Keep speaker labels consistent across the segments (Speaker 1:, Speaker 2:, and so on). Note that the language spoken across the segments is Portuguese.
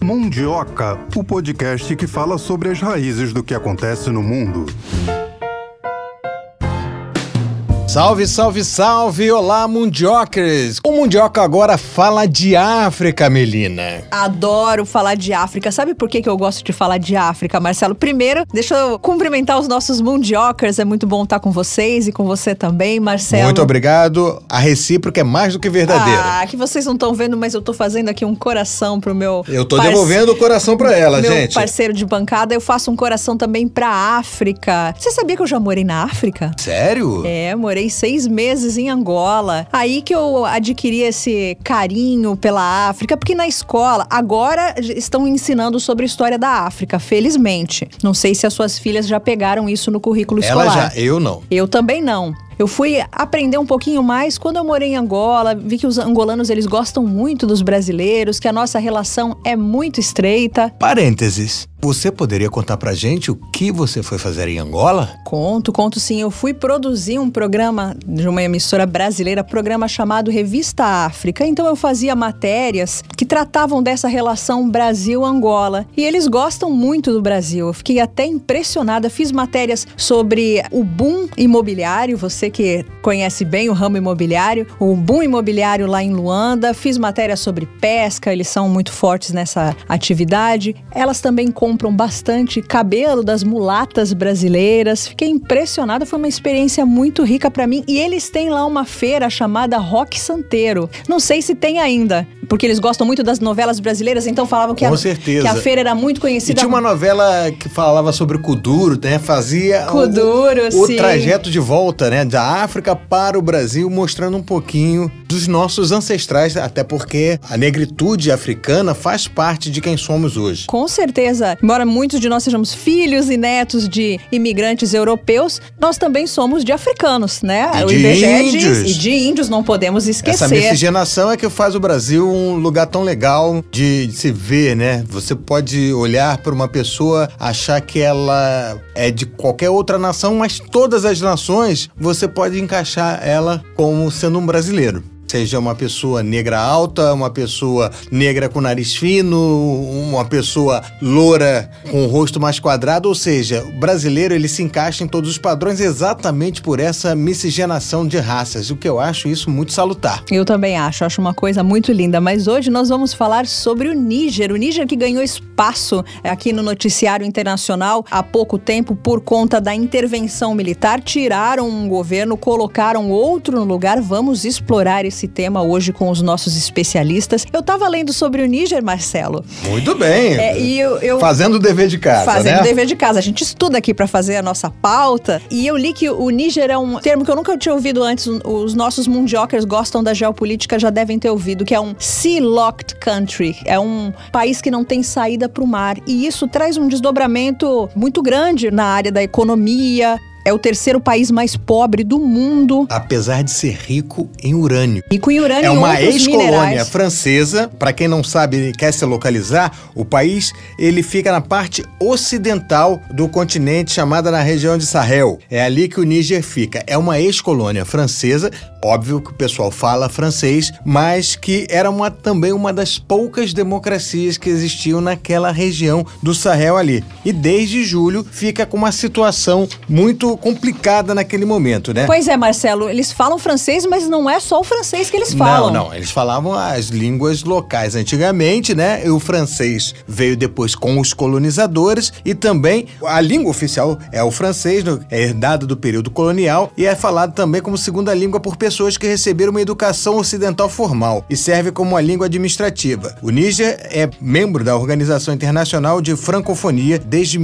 Speaker 1: Mundioca, o podcast que fala sobre as raízes do que acontece no mundo.
Speaker 2: Salve, salve, salve! Olá, Mundiocas! O Mundioca agora fala de África, Melina.
Speaker 3: Adoro falar de África. Sabe por que eu gosto de falar de África, Marcelo? Primeiro, deixa eu cumprimentar os nossos Mundiocas. É muito bom estar com vocês e com você também, Marcelo.
Speaker 2: Muito obrigado. A recíproca é mais do que verdadeira.
Speaker 3: Ah, que vocês não estão vendo, mas eu tô fazendo aqui um coração pro meu...
Speaker 2: Eu tô devolvendo o coração pra ela,
Speaker 3: meu
Speaker 2: gente.
Speaker 3: Meu parceiro de bancada, eu faço um coração também pra África. Você sabia que eu já morei na África?
Speaker 2: Sério?
Speaker 3: É, morei 6 meses em Angola. Aí que eu adquiri esse carinho pela África, porque na escola, agora estão ensinando sobre a história da África, felizmente. Não sei se as suas filhas já pegaram isso no currículo escolar.
Speaker 2: Ela já, eu não.
Speaker 3: Eu também não. Eu fui aprender um pouquinho mais quando eu morei em Angola, vi que os angolanos eles gostam muito dos brasileiros, que a nossa relação é muito estreita.
Speaker 2: Parênteses, você poderia contar pra gente o que você foi fazer em Angola?
Speaker 3: Conto sim. Eu fui produzir um programa de uma emissora brasileira, programa chamado Revista África. Então eu fazia matérias que tratavam dessa relação Brasil-Angola. E eles gostam muito do Brasil. Eu fiquei até impressionada. Fiz matérias sobre o boom imobiliário, você que conhece bem o ramo imobiliário, o boom imobiliário lá em Luanda. Fiz matéria sobre pesca, eles são muito fortes nessa atividade. Elas também compram bastante cabelo das mulatas brasileiras. Fiquei impressionada, foi uma experiência muito rica para mim. E eles têm lá uma feira chamada Roque Santeiro. Não sei se tem ainda, porque eles gostam muito das novelas brasileiras, então falavam que, que a feira era muito conhecida.
Speaker 2: E tinha uma novela que falava sobre Kuduro, né? Fazia
Speaker 3: o
Speaker 2: trajeto de volta, né? Da África para o Brasil, mostrando um pouquinho dos nossos ancestrais, até porque a negritude africana faz parte de quem somos hoje.
Speaker 3: Com certeza. Embora muitos de nós sejamos filhos e netos de imigrantes europeus, nós também somos de africanos, né?
Speaker 2: E
Speaker 3: o
Speaker 2: de
Speaker 3: IBGE
Speaker 2: índios.
Speaker 3: E de índios, não podemos esquecer.
Speaker 2: Essa miscigenação é que faz o Brasil um lugar tão legal de se ver, né? Você pode olhar para uma pessoa, achar que ela é de qualquer outra nação, mas todas as nações, você pode encaixar ela como sendo um brasileiro. Seja uma pessoa negra alta, uma pessoa negra com nariz fino, uma pessoa loura com o rosto mais quadrado, ou seja, o brasileiro ele se encaixa em todos os padrões exatamente por essa miscigenação de raças, o que eu acho isso muito salutar.
Speaker 3: Eu também acho uma coisa muito linda, mas hoje nós vamos falar sobre o Níger que ganhou espaço aqui no noticiário internacional há pouco tempo por conta da intervenção militar, tiraram um governo, colocaram outro no lugar, vamos explorar esse tema hoje com os nossos especialistas. Eu tava lendo sobre o Níger, Marcelo.
Speaker 2: Muito bem.
Speaker 3: Eu
Speaker 2: fazendo o dever de casa,
Speaker 3: Fazendo o dever de casa. A gente estuda aqui para fazer a nossa pauta e eu li que o Níger é um termo que eu nunca tinha ouvido antes. Os nossos mundiocas gostam da geopolítica, já devem ter ouvido, que é um sea-locked country. É um país que não tem saída para o mar. E isso traz um desdobramento muito grande na área da economia. É o terceiro país mais pobre do mundo.
Speaker 2: Apesar de ser rico em urânio.
Speaker 3: Rico em urânio e outros minerais.
Speaker 2: É uma ex-colônia francesa. Para quem não sabe e quer se localizar, o país ele fica na parte ocidental do continente, chamada na região de Sahel. É ali que o Níger fica. É uma ex-colônia francesa. Óbvio que o pessoal fala francês, mas que era também uma das poucas democracias que existiam naquela região do Sahel ali. E desde julho fica com uma situação muito complicada naquele momento, né?
Speaker 3: Pois é, Marcelo, eles falam francês, mas não é só o francês que eles falam.
Speaker 2: Não, eles falavam as línguas locais antigamente, né? E o francês veio depois com os colonizadores e também a língua oficial é o francês, é herdada do período colonial e é falado também como segunda língua por pessoas que receberam uma educação ocidental formal e serve como uma língua administrativa. O Níger é membro da Organização Internacional de Francofonia desde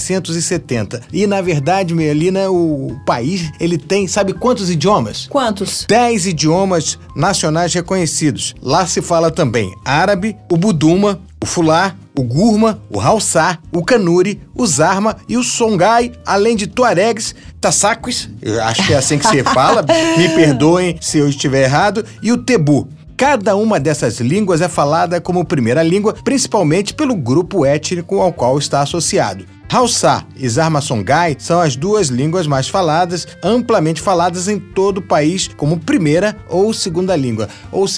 Speaker 2: 1970 e, na verdade, Melina, o país, ele tem, sabe quantos idiomas?
Speaker 3: Quantos?
Speaker 2: 10 idiomas nacionais reconhecidos. Lá se fala também árabe, o buduma, o fulá, o gurma, o haussá, o kanuri, o zarma e o songhai, além de tuaregs, tassaquis, eu acho que é assim que se fala, me perdoem se eu estiver errado, e o tebu. Cada uma dessas línguas é falada como primeira língua, principalmente pelo grupo étnico ao qual está associado. Haussá e Zarma-Songhai são as duas línguas mais faladas, amplamente faladas em todo o país como primeira ou segunda língua. Ou seja,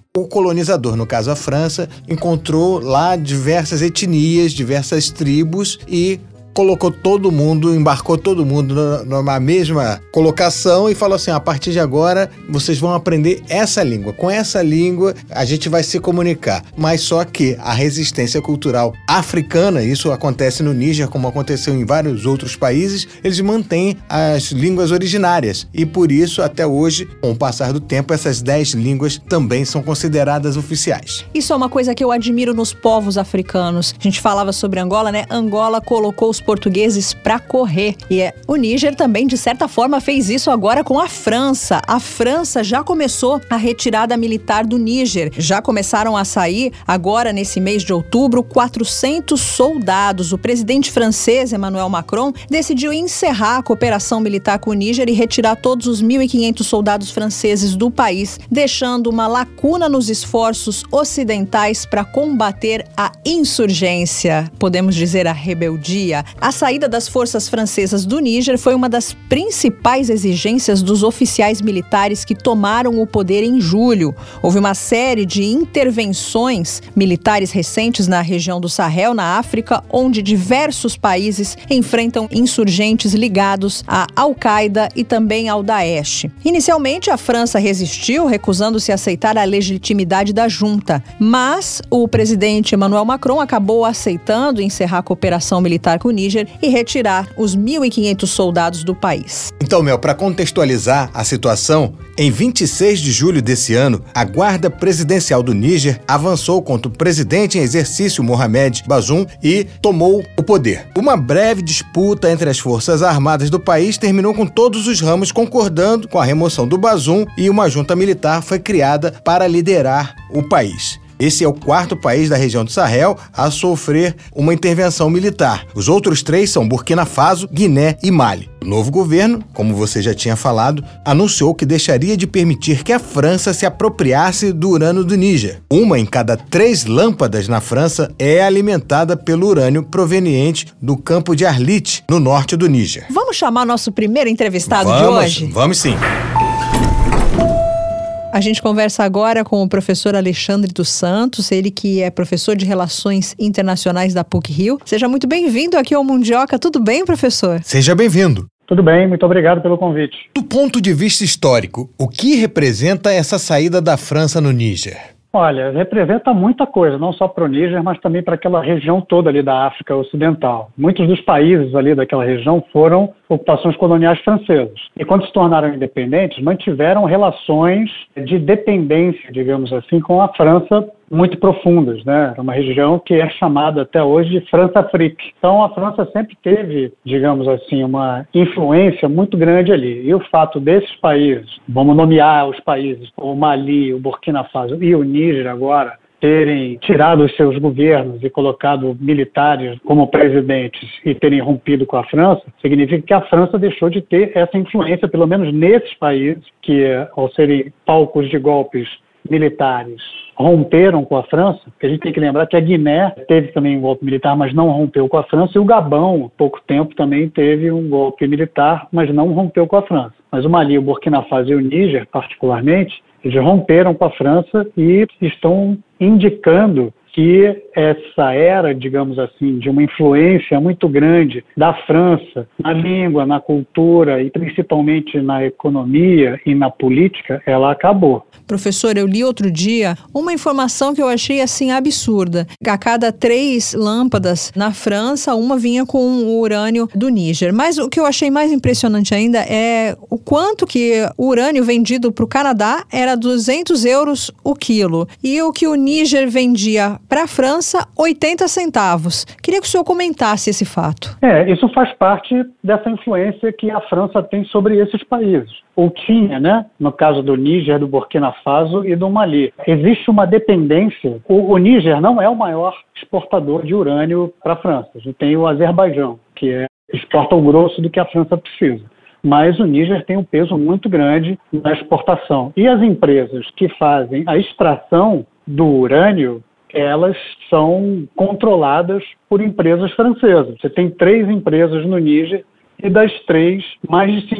Speaker 2: o colonizador, no caso a França, encontrou lá diversas etnias, diversas tribos e colocou todo mundo, embarcou todo mundo numa mesma colocação e falou assim, a partir de agora vocês vão aprender essa língua. Com essa língua a gente vai se comunicar. Mas só que a resistência cultural africana, isso acontece no Níger, como aconteceu em vários outros países, eles mantêm as línguas originárias. E por isso, até hoje, com o passar do tempo, essas 10 línguas também são consideradas oficiais.
Speaker 3: Isso é uma coisa que eu admiro nos povos africanos. A gente falava sobre Angola, né? Angola colocou os portugueses para correr. E o Níger também, de certa forma, fez isso agora com a França. A França já começou a retirada militar do Níger. Já começaram a sair, agora nesse mês de outubro, 400 soldados. O presidente francês, Emmanuel Macron, decidiu encerrar a cooperação militar com o Níger e retirar todos os 1.500 soldados franceses do país, deixando uma lacuna nos esforços ocidentais para combater a insurgência, podemos dizer a rebeldia. A saída das forças francesas do Níger foi uma das principais exigências dos oficiais militares que tomaram o poder em julho. Houve uma série de intervenções militares recentes na região do Sahel, na África, onde diversos países enfrentam insurgentes ligados à Al-Qaeda e também ao Daesh. Inicialmente, a França resistiu, recusando-se a aceitar a legitimidade da junta, mas o presidente Emmanuel Macron acabou aceitando encerrar a cooperação militar com o Níger e retirar os 1.500 soldados do país.
Speaker 2: Então, Mel, para contextualizar a situação, em 26 de julho desse ano, a Guarda Presidencial do Níger avançou contra o presidente em exercício, Mohamed Bazoum, e tomou o poder. Uma breve disputa entre as forças armadas do país terminou com todos os ramos concordando com a remoção do Bazoum e uma junta militar foi criada para liderar o país. Esse é o 4º país da região do Sahel a sofrer uma intervenção militar. Os outros 3 são Burkina Faso, Guiné e Mali. O novo governo, como você já tinha falado, anunciou que deixaria de permitir que a França se apropriasse do urânio do Níger. Uma em cada 3 lâmpadas na França é alimentada pelo urânio proveniente do campo de Arlit, no norte do Níger.
Speaker 3: Vamos chamar nosso primeiro entrevistado de hoje?
Speaker 2: Vamos sim.
Speaker 3: A gente conversa agora com o professor Alexandre dos Santos, ele que é professor de Relações Internacionais da PUC-Rio. Seja muito bem-vindo aqui ao Mundioca. Tudo bem, professor?
Speaker 2: Seja bem-vindo.
Speaker 4: Tudo bem, muito obrigado pelo convite.
Speaker 2: Do ponto de vista histórico, o que representa essa saída da França no Níger?
Speaker 4: Olha, representa muita coisa, não só para o Níger, mas também para aquela região toda ali da África Ocidental. Muitos dos países ali daquela região foram ocupações coloniais francesas. E quando se tornaram independentes, mantiveram relações de dependência, digamos assim, com a França muito profundas, né? É uma região que é chamada até hoje de França-Afrique. Então a França sempre teve, digamos assim, uma influência muito grande ali. E o fato desses países, vamos nomear os países, o Mali, o Burkina Faso e o Níger agora, terem tirado os seus governos e colocado militares como presidentes e terem rompido com a França, significa que a França deixou de ter essa influência, pelo menos nesses países, que ao serem palcos de golpes militares romperam com a França, porque a gente tem que lembrar que a Guiné teve também um golpe militar, mas não rompeu com a França, e o Gabão, há pouco tempo, também teve um golpe militar, mas não rompeu com a França. Mas o Mali, o Burkina Faso e o Níger, particularmente, eles romperam com a França e estão indicando que essa era, digamos assim, de uma influência muito grande da França na língua, na cultura e principalmente na economia e na política, ela acabou.
Speaker 3: Professor, eu li outro dia uma informação que eu achei assim absurda. A cada 3 lâmpadas na França, uma vinha com o urânio do Níger. Mas o que eu achei mais impressionante ainda é o quanto que o urânio vendido para o Canadá era 200 euros o quilo. E o que o Níger vendia para a França, 80 centavos. Queria que o senhor comentasse esse fato.
Speaker 4: Isso faz parte dessa influência que a França tem sobre esses países. Ou tinha, né? No caso do Níger, do Burkina Faso e do Mali. Existe uma dependência. O Níger não é o maior exportador de urânio para a França. A gente tem o Azerbaijão, que exporta o grosso do que a França precisa. Mas o Níger tem um peso muito grande na exportação. E as empresas que fazem a extração do urânio, elas são controladas por empresas francesas. Você tem 3 empresas no Níger e das 3, mais de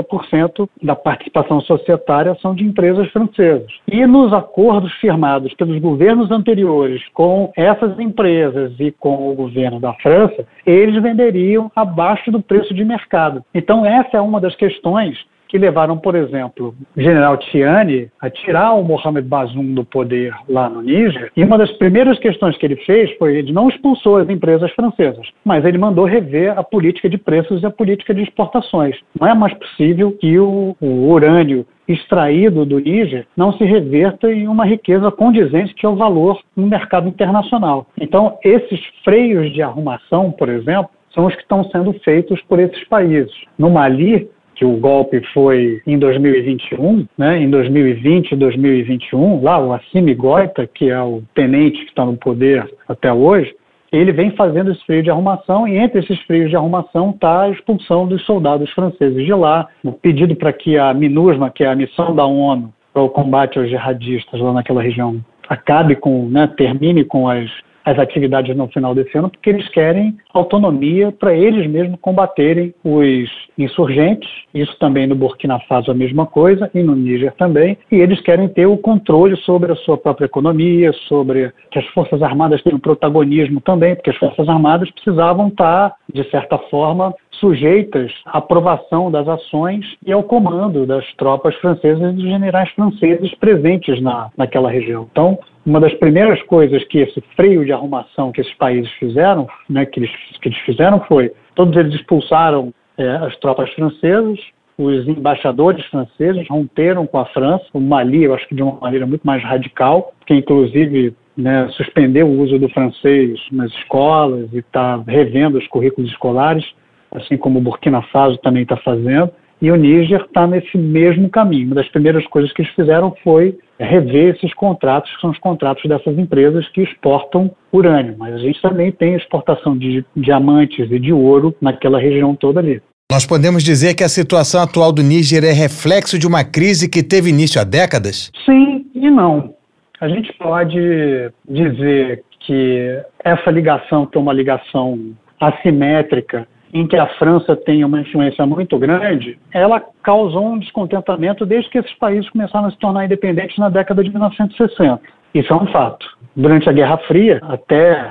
Speaker 4: 50% da participação societária são de empresas francesas. E nos acordos firmados pelos governos anteriores com essas empresas e com o governo da França, eles venderiam abaixo do preço de mercado. Então essa é uma das questões que levaram, por exemplo, o general Tiani a tirar o Mohamed Bazoum do poder lá no Níger. E uma das primeiras questões que ele fez foi, ele não expulsou as empresas francesas, mas ele mandou rever a política de preços e a política de exportações. Não é mais possível que o urânio extraído do Níger não se reverta em uma riqueza condizente que é o valor no mercado internacional. Então, esses freios de arrumação, por exemplo, são os que estão sendo feitos por esses países. No Mali, que o golpe foi em 2021, né? Em 2020 e 2021, lá o Assimi Goïta, que é o tenente que está no poder até hoje, ele vem fazendo esse freio de arrumação, e entre esses freios de arrumação está a expulsão dos soldados franceses de lá, o pedido para que a MINUSMA, que é a missão da ONU para o combate aos jihadistas lá naquela região, acabe com, né, termine com as atividades no final desse ano, porque eles querem autonomia para eles mesmos combaterem os insurgentes, isso também no Burkina Faso a mesma coisa, e no Níger também, e eles querem ter o controle sobre a sua própria economia, sobre que as Forças Armadas tenham protagonismo também, porque as Forças Armadas precisavam estar, de certa forma, sujeitas à aprovação das ações e ao comando das tropas francesas e dos generais franceses presentes naquela região. Então, uma das primeiras coisas que esse freio de arrumação que esses países fizeram, né, que eles fizeram foi, todos eles expulsaram as tropas francesas, os embaixadores franceses romperam com a França, o Mali, eu acho que de uma maneira muito mais radical, que inclusive, né, suspendeu o uso do francês nas escolas e está revendo os currículos escolares, assim como o Burkina Faso também está fazendo, e o Níger está nesse mesmo caminho. Uma das primeiras coisas que eles fizeram foi rever esses contratos, que são os contratos dessas empresas que exportam urânio. Mas a gente também tem exportação de diamantes e de ouro naquela região toda ali.
Speaker 2: Nós podemos dizer que a situação atual do Níger é reflexo de uma crise que teve início há décadas?
Speaker 4: Sim e não. A gente pode dizer que essa ligação, que é uma ligação assimétrica, em que a França tem uma influência muito grande, ela causou um descontentamento desde que esses países começaram a se tornar independentes na década de 1960. Isso é um fato. Durante a Guerra Fria, até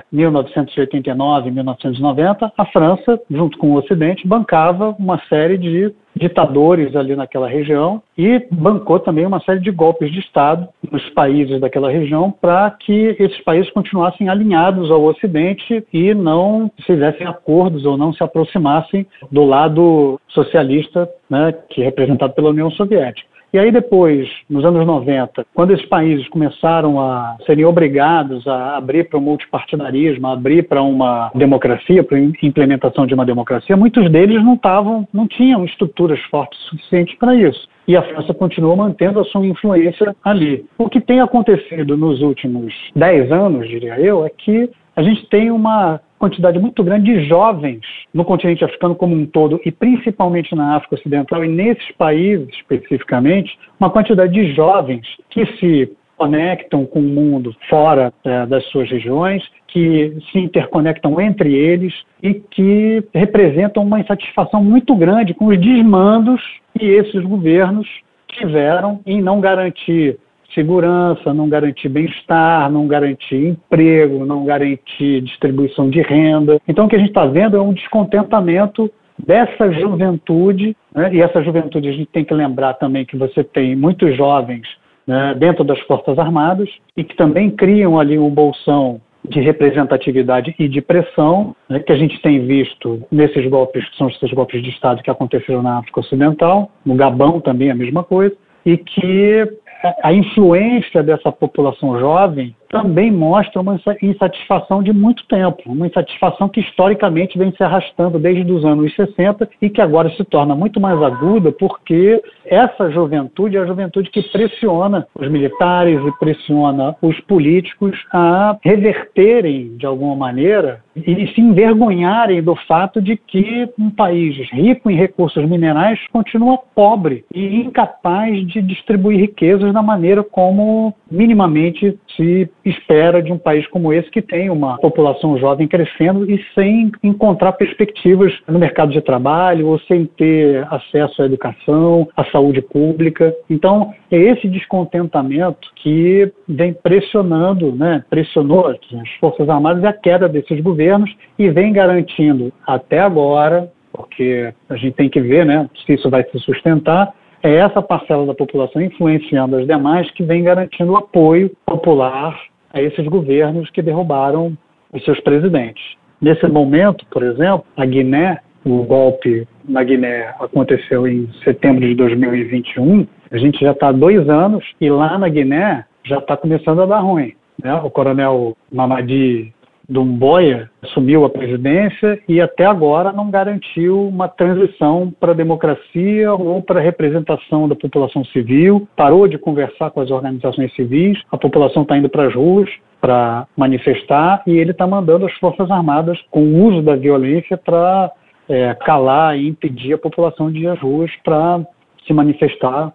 Speaker 4: 1989, 1990, a França, junto com o Ocidente, bancava uma série de ditadores ali naquela região e bancou também uma série de golpes de Estado nos países daquela região para que esses países continuassem alinhados ao Ocidente e não fizessem acordos ou não se aproximassem do lado socialista, né, que é representado pela União Soviética. E aí depois, nos anos 90, quando esses países começaram a serem obrigados a abrir para o multipartidarismo, a abrir para uma democracia, para a implementação de uma democracia, muitos deles não tinham estruturas fortes suficientes para isso. E a França continuou mantendo a sua influência ali. O que tem acontecido nos últimos 10 anos, diria eu, é que a gente tem uma quantidade muito grande de jovens no continente africano como um todo, e principalmente na África Ocidental, e nesses países especificamente, uma quantidade de jovens que se conectam com o mundo fora das suas regiões, que se interconectam entre eles e que representam uma insatisfação muito grande com os desmandos que esses governos tiveram em não garantir segurança, não garantir bem-estar, não garantir emprego, não garantir distribuição de renda. Então, o que a gente está vendo é um descontentamento dessa juventude, né? E essa juventude a gente tem que lembrar também que você tem muitos jovens, né, dentro das Forças Armadas e que também criam ali um bolsão de representatividade e de pressão, né, que a gente tem visto nesses golpes, que são esses golpes de Estado que aconteceram na África Ocidental, no Gabão também a mesma coisa, e que a influência dessa população jovem também mostra uma insatisfação de muito tempo, uma insatisfação que historicamente vem se arrastando desde os anos 60 e que agora se torna muito mais aguda porque essa juventude é a juventude que pressiona os militares e pressiona os políticos a reverterem de alguma maneira e se envergonharem do fato de que um país rico em recursos minerais continua pobre e incapaz de distribuir riquezas da maneira como minimamente se espera de um país como esse, que tem uma população jovem crescendo e sem encontrar perspectivas no mercado de trabalho ou sem ter acesso à educação, à saúde pública. Então, é esse descontentamento que vem pressionou as Forças Armadas e a queda desses governos e vem garantindo até agora, porque a gente tem que ver, se isso vai se sustentar, é essa parcela da população influenciando as demais que vem garantindo o apoio popular a esses governos que derrubaram os seus presidentes. Nesse momento, por exemplo, a Guiné, o golpe na Guiné aconteceu em setembro de 2021, a gente já está há 2 anos e lá na Guiné já está começando a dar ruim. O coronel Mamadi Doumbouya assumiu a presidência e até agora não garantiu uma transição para a democracia ou para a representação da população civil, parou de conversar com as organizações civis, a população está indo para as ruas para manifestar e ele está mandando as Forças Armadas com o uso da violência para calar e impedir a população de ir às ruas para se manifestar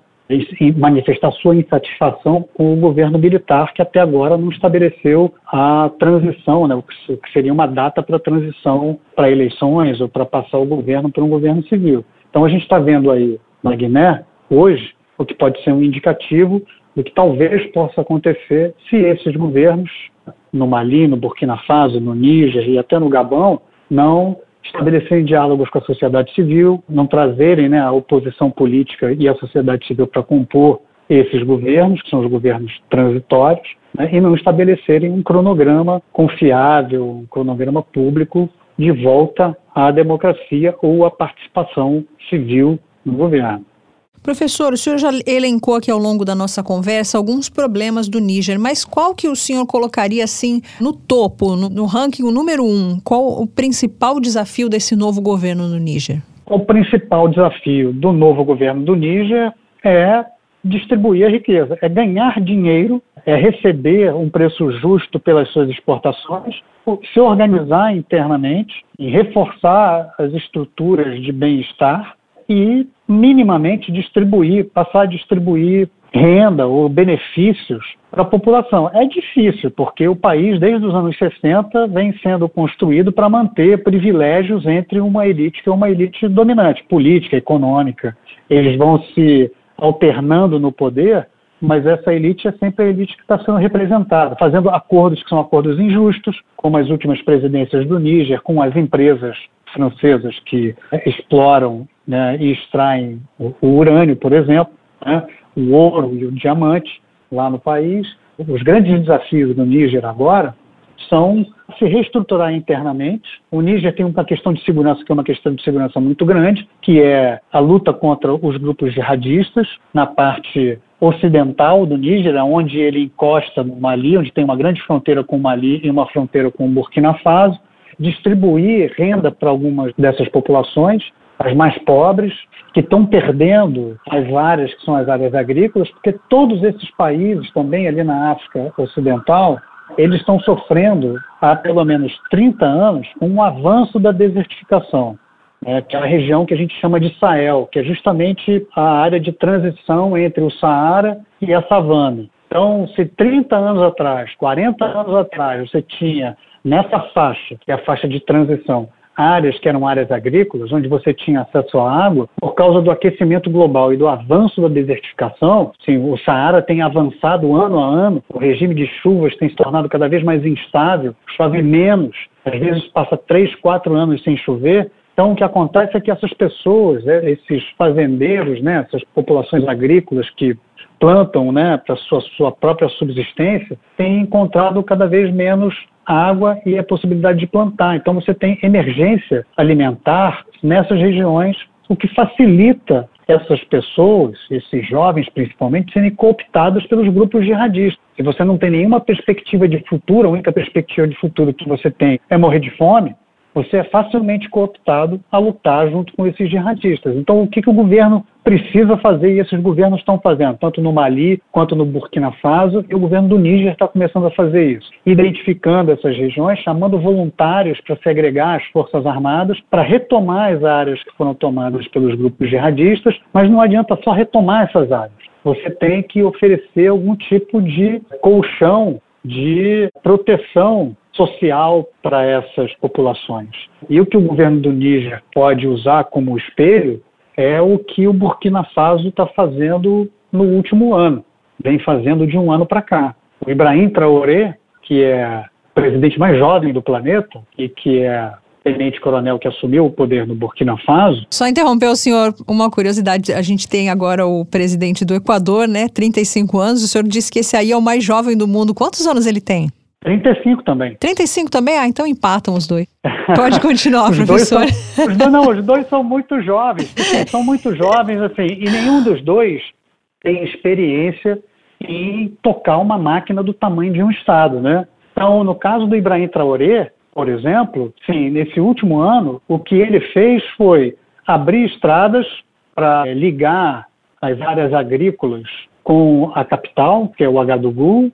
Speaker 4: sua insatisfação com o governo militar, que até agora não estabeleceu a transição, o que seria uma data para a transição para eleições ou para passar o governo para um governo civil. Então a gente está vendo aí na Guiné, hoje, o que pode ser um indicativo do que talvez possa acontecer se esses governos, no Mali, no Burkina Faso, no Níger e até no Gabão, não estabelecerem diálogos com a sociedade civil, não trazerem a oposição política e a sociedade civil para compor esses governos, que são os governos transitórios, e não estabelecerem um cronograma confiável, um cronograma público de volta à democracia ou à participação civil no governo.
Speaker 3: Professor, o senhor já elencou aqui ao longo da nossa conversa alguns problemas do Níger, mas qual que o senhor colocaria assim no topo, no ranking número 1? Qual o principal desafio desse novo governo no Níger?
Speaker 4: O principal desafio do novo governo do Níger é distribuir a riqueza, é ganhar dinheiro, é receber um preço justo pelas suas exportações, se organizar internamente e reforçar as estruturas de bem-estar e minimamente passar a distribuir renda ou benefícios para a população. É difícil, porque o país, desde os anos 60, vem sendo construído para manter privilégios entre uma elite que é uma elite dominante, política, econômica. Eles vão se alternando no poder, mas essa elite é sempre a elite que está sendo representada, fazendo acordos que são acordos injustos, como as últimas presidências do Níger, com as empresas francesas que exploram e extraem o urânio, por exemplo, o ouro e o diamante lá no país. Os grandes desafios do Níger agora são se reestruturar internamente. O Níger tem uma questão de segurança que é uma questão de segurança muito grande, que é a luta contra os grupos jihadistas na parte ocidental do Níger, onde ele encosta no Mali, onde tem uma grande fronteira com o Mali e uma fronteira com o Burkina Faso, distribuir renda para algumas dessas populações, as mais pobres, que estão perdendo as áreas que são as áreas agrícolas, porque todos esses países, também ali na África Ocidental, eles estão sofrendo há pelo menos 30 anos um avanço da desertificação, que é a região que a gente chama de Sahel, que é justamente a área de transição entre o Saara e a savana. Então, se 30 anos atrás, 40 anos atrás, você tinha nessa faixa, que é a faixa de transição, áreas que eram áreas agrícolas, onde você tinha acesso à água, por causa do aquecimento global e do avanço da desertificação, sim, o Saara tem avançado ano a ano, o regime de chuvas tem se tornado cada vez mais instável, chove menos, às vezes passa 3, 4 anos sem chover. Então, o que acontece é que essas pessoas, esses fazendeiros, essas populações agrícolas que plantam para sua própria subsistência, têm encontrado cada vez menos água e a possibilidade de plantar. Então você tem emergência alimentar nessas regiões, o que facilita essas pessoas, esses jovens principalmente, serem cooptados pelos grupos jihadistas. Se você não tem nenhuma perspectiva de futuro, a única perspectiva de futuro que você tem é morrer de fome, você é facilmente cooptado a lutar junto com esses jihadistas. Então, o que o governo precisa fazer, e esses governos estão fazendo, tanto no Mali quanto no Burkina Faso, e o governo do Níger está começando a fazer isso, identificando essas regiões, chamando voluntários para se agregar às Forças Armadas, para retomar as áreas que foram tomadas pelos grupos jihadistas, mas não adianta só retomar essas áreas. Você tem que oferecer algum tipo de colchão de proteção social para essas populações. E o que o governo do Níger pode usar como espelho é o que o Burkina Faso está fazendo no último ano, vem fazendo de um ano para cá. O Ibrahim Traoré, que é o presidente mais jovem do planeta e que é tenente-coronel que assumiu o poder no Burkina Faso.
Speaker 3: Só interromper o senhor, uma curiosidade, a gente tem agora o presidente do Equador, né, 35 anos, o senhor disse que esse aí é o mais jovem do mundo. Quantos anos ele tem?
Speaker 4: 35 também.
Speaker 3: 35 também? Ah, então empatam os dois. Pode continuar,
Speaker 4: os
Speaker 3: professor.
Speaker 4: Os dois são muito jovens, são muito jovens, assim, e nenhum dos dois tem experiência em tocar uma máquina do tamanho de um Estado, né? Então, no caso do Ibrahim Traoré, por exemplo, sim, nesse último ano, o que ele fez foi abrir estradas para ligar as áreas agrícolas com a capital, que é o Ouagadougou.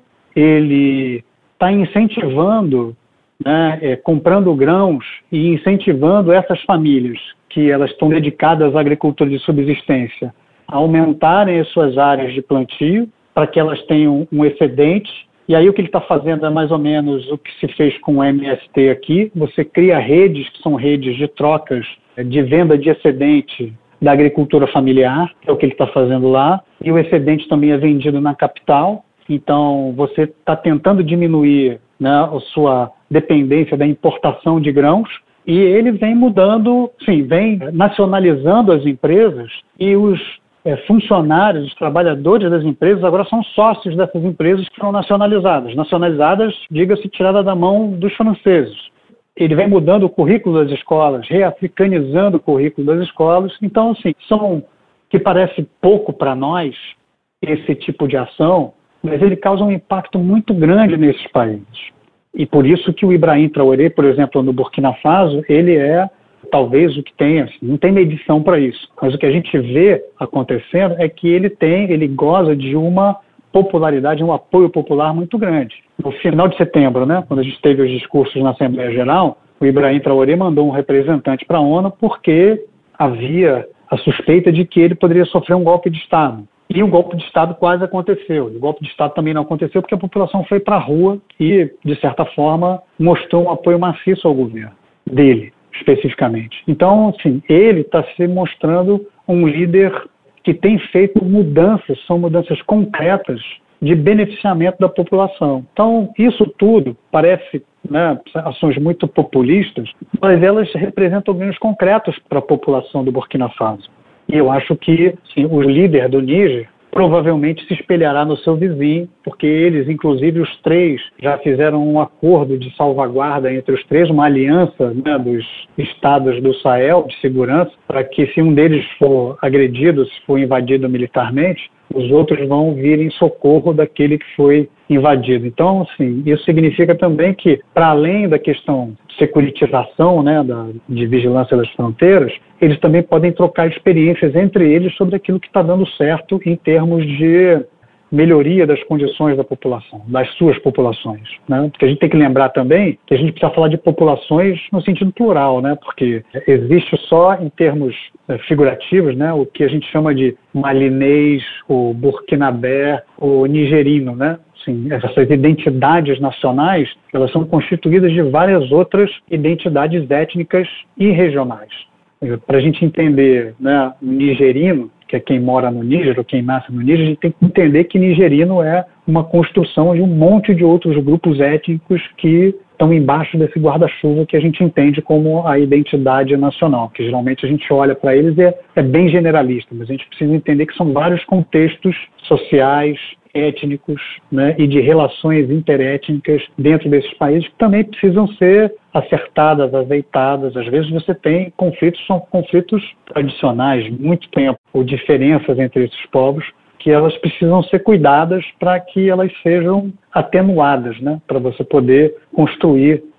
Speaker 4: Ele está incentivando, né, comprando grãos e incentivando essas famílias que elas estão dedicadas à agricultura de subsistência a aumentarem as suas áreas de plantio para que elas tenham um excedente. E aí o que ele está fazendo é mais ou menos o que se fez com o MST aqui. Você cria redes, que são redes de trocas de venda de excedente da agricultura familiar, que é o que ele está fazendo lá, e o excedente também é vendido na capital. Então você está tentando diminuir, né, a sua dependência da importação de grãos, e ele vem mudando, sim, vem nacionalizando as empresas, e os funcionários, os trabalhadores das empresas agora são sócios dessas empresas que foram nacionalizadas. Nacionalizadas, diga-se, tirada da mão dos franceses. Ele vem mudando o currículo das escolas, reafricanizando o currículo das escolas. Então, assim, que parece pouco para nós, esse tipo de ação, mas ele causa um impacto muito grande nesses países. E por isso que o Ibrahim Traoré, por exemplo, no Burkina Faso, ele é talvez o que tenha, não tem medição para isso, mas o que a gente vê acontecendo é que ele goza de uma popularidade, um apoio popular muito grande. No final de setembro, né, quando a gente teve os discursos na Assembleia Geral, o Ibrahim Traoré mandou um representante para a ONU porque havia a suspeita de que ele poderia sofrer um golpe de Estado. E o golpe de Estado quase aconteceu. O golpe de Estado também não aconteceu porque a população foi para a rua e, de certa forma, mostrou um apoio maciço ao governo dele, especificamente. Então, assim, ele está se mostrando um líder que tem feito mudanças, são mudanças concretas de beneficiamento da população. Então, isso tudo parece, né, ações muito populistas, mas elas representam ganhos concretos para a população do Burkina Faso. E eu acho que, sim, o líder do Níger provavelmente se espelhará no seu vizinho, porque eles, inclusive os três, já fizeram um acordo de salvaguarda entre os três, uma aliança, né, dos estados do Sahel de segurança, para que se um deles for agredido, se for invadido militarmente, os outros vão vir em socorro daquele que foi invadido. Então, assim, isso significa também que, para além da questão de securitização, né, de vigilância das fronteiras, eles também podem trocar experiências entre eles sobre aquilo que está dando certo em termos de melhoria das condições da população, das suas populações, né? Porque a gente tem que lembrar também que a gente precisa falar de populações no sentido plural, né? Porque existe só em termos figurativos, né, o que a gente chama de malinês, o burkinabé, o nigerino, né? Sim, essas identidades nacionais, elas são constituídas de várias outras identidades étnicas e regionais. Para a gente entender, né, o nigerino, que é quem mora no Níger ou quem nasce no Níger, a gente tem que entender que nigerino é uma construção de um monte de outros grupos étnicos que estão embaixo desse guarda-chuva que a gente entende como a identidade nacional, que geralmente a gente olha para eles e é bem generalista, mas a gente precisa entender que são vários contextos sociais, étnicos, né, e de relações interétnicas dentro desses países que também precisam ser acertadas, azeitadas. Às vezes você tem conflitos, são conflitos tradicionais, muito tempo, ou diferenças entre esses povos, que elas precisam ser cuidadas para que elas sejam atenuadas, né, para você poder construir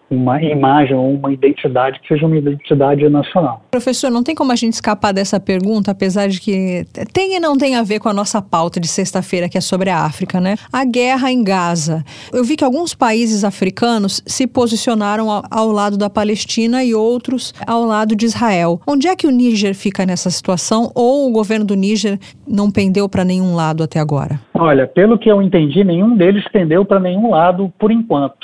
Speaker 4: uma imagem ou uma identidade que seja uma identidade nacional.
Speaker 3: Professor, não tem como a gente escapar dessa pergunta, apesar de que tem e não tem a ver com a nossa pauta de sexta-feira, que é sobre a África, né? A guerra em Gaza. Eu vi que alguns países africanos se posicionaram ao lado da Palestina e outros ao lado de Israel. Onde é que o Níger fica nessa situação, ou o governo do Níger não pendeu para nenhum lado até agora?
Speaker 4: Olha, pelo que eu entendi, nenhum deles pendeu para nenhum lado por enquanto.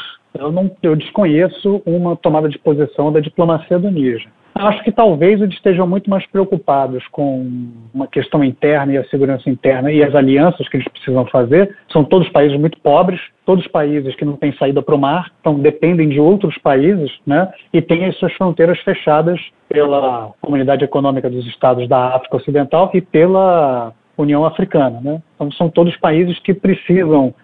Speaker 4: Eu desconheço uma tomada de posição da diplomacia do Níger. Acho que talvez eles estejam muito mais preocupados com uma questão interna e a segurança interna e as alianças que eles precisam fazer. São todos países muito pobres, todos países que não têm saída para o mar, então dependem de outros países, né? E têm as suas fronteiras fechadas pela Comunidade Econômica dos Estados da África Ocidental e pela União Africana, né? Então são todos países que precisam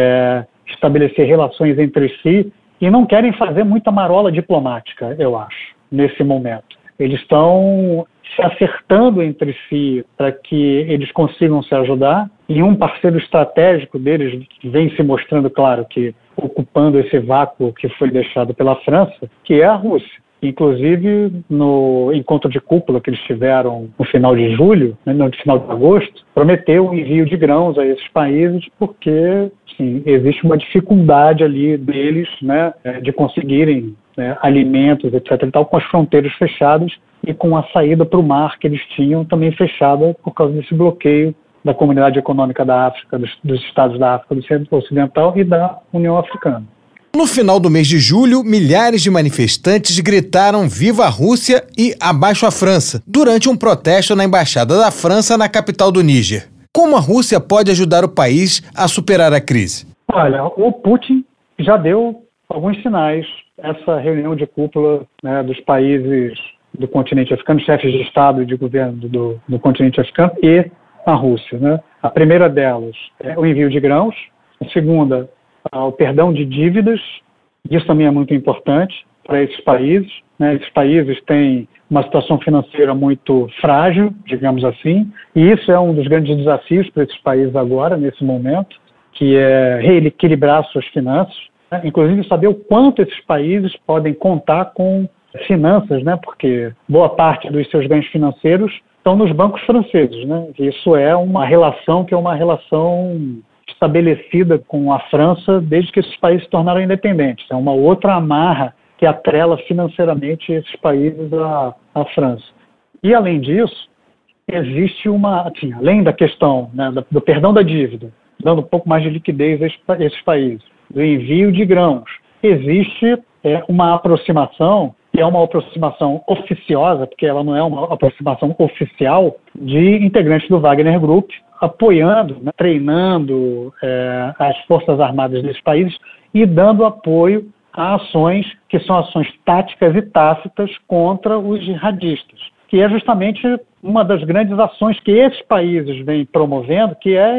Speaker 4: estabelecer relações entre si e não querem fazer muita marola diplomática, eu acho, nesse momento. Eles estão se acertando entre si para que eles consigam se ajudar, e um parceiro estratégico deles vem se mostrando, claro, que ocupando esse vácuo que foi deixado pela França, que é a Rússia. Inclusive, no encontro de cúpula que eles tiveram no final de julho, no final de agosto, prometeu o envio de grãos a esses países porque existe uma dificuldade ali deles, né, de conseguirem alimentos, etc. e tal, com as fronteiras fechadas e com a saída para o mar que eles tinham também fechada por causa desse bloqueio da Comunidade Econômica da África, dos Estados da África do Centro Ocidental e da União Africana.
Speaker 2: No final do mês de julho, milhares de manifestantes gritaram "Viva a Rússia" e "Abaixo a França" durante um protesto na Embaixada da França na capital do Níger. Como a Rússia pode ajudar o país a superar a crise?
Speaker 4: Olha, o Putin já deu alguns sinais. Essa reunião de cúpula, né, dos países do continente africano, chefes de Estado e de governo do continente africano e a Rússia, né? A primeira delas é o envio de grãos, a segunda o perdão de dívidas. Isso também é muito importante para esses países, né? Esses países têm uma situação financeira muito frágil, digamos assim, e isso é um dos grandes desafios para esses países agora, nesse momento, que é reequilibrar suas finanças, né? Inclusive saber o quanto esses países podem contar com finanças, né? Porque boa parte dos seus ganhos financeiros estão nos bancos franceses, né? Isso é uma relação que é uma relação estabelecida com a França desde que esses países se tornaram independentes. É uma outra amarra que atrela financeiramente esses países à França. E, além disso, existe além da questão, né, do perdão da dívida, dando um pouco mais de liquidez a esses países, do envio de grãos, existe uma aproximação, que é uma aproximação oficiosa, porque ela não é uma aproximação oficial, de integrantes do Wagner Group, apoiando, né, treinando as Forças Armadas desses países e dando apoio a ações que são ações táticas e tácitas contra os jihadistas, que é justamente uma das grandes ações que esses países vêm promovendo, que é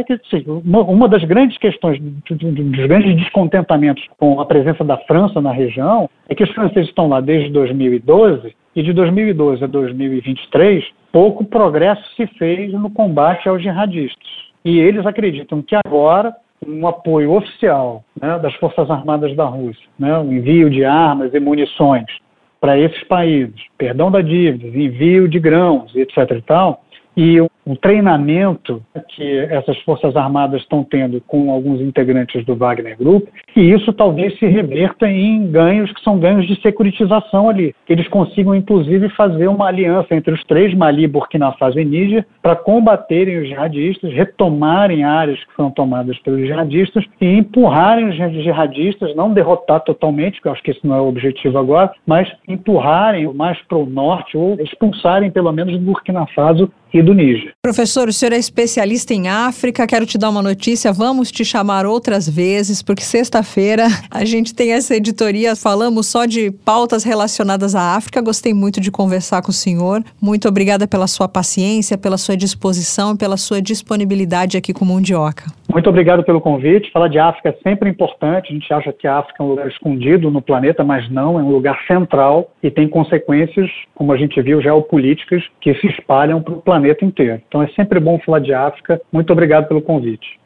Speaker 4: uma das grandes questões, dos grandes descontentamentos com a presença da França na região, é que os franceses estão lá desde 2012, e de 2012 a 2023, pouco progresso se fez no combate aos jihadistas. E eles acreditam que agora, um apoio oficial, né, das Forças Armadas da Rússia, né, o envio de armas e munições para esses países, perdão da dívida, envio de grãos, etc. e tal, e um treinamento que essas Forças Armadas estão tendo com alguns integrantes do Wagner Group, e isso talvez se reverta em ganhos que são ganhos de securitização ali. Que eles consigam, inclusive, fazer uma aliança entre os três, Mali, Burkina Faso e Níger, para combaterem os jihadistas, retomarem áreas que foram tomadas pelos jihadistas e empurrarem os jihadistas, não derrotar totalmente, porque eu acho que esse não é o objetivo agora, mas empurrarem mais para o norte ou expulsarem, pelo menos, do Burkina Faso e do Níger.
Speaker 3: Professor, o senhor é especialista em África, quero te dar uma notícia, vamos te chamar outras vezes, porque sexta-feira a gente tem essa editoria, falamos só de pautas relacionadas à África, gostei muito de conversar com o senhor, muito obrigada pela sua paciência, pela sua disposição e pela sua disponibilidade aqui com o Mundioca.
Speaker 4: Muito obrigado pelo convite. Falar de África é sempre importante. A gente acha que a África é um lugar escondido no planeta, mas não, é um lugar central e tem consequências, como a gente viu, geopolíticas que se espalham para o planeta inteiro. Então é sempre bom falar de África. Muito obrigado pelo convite.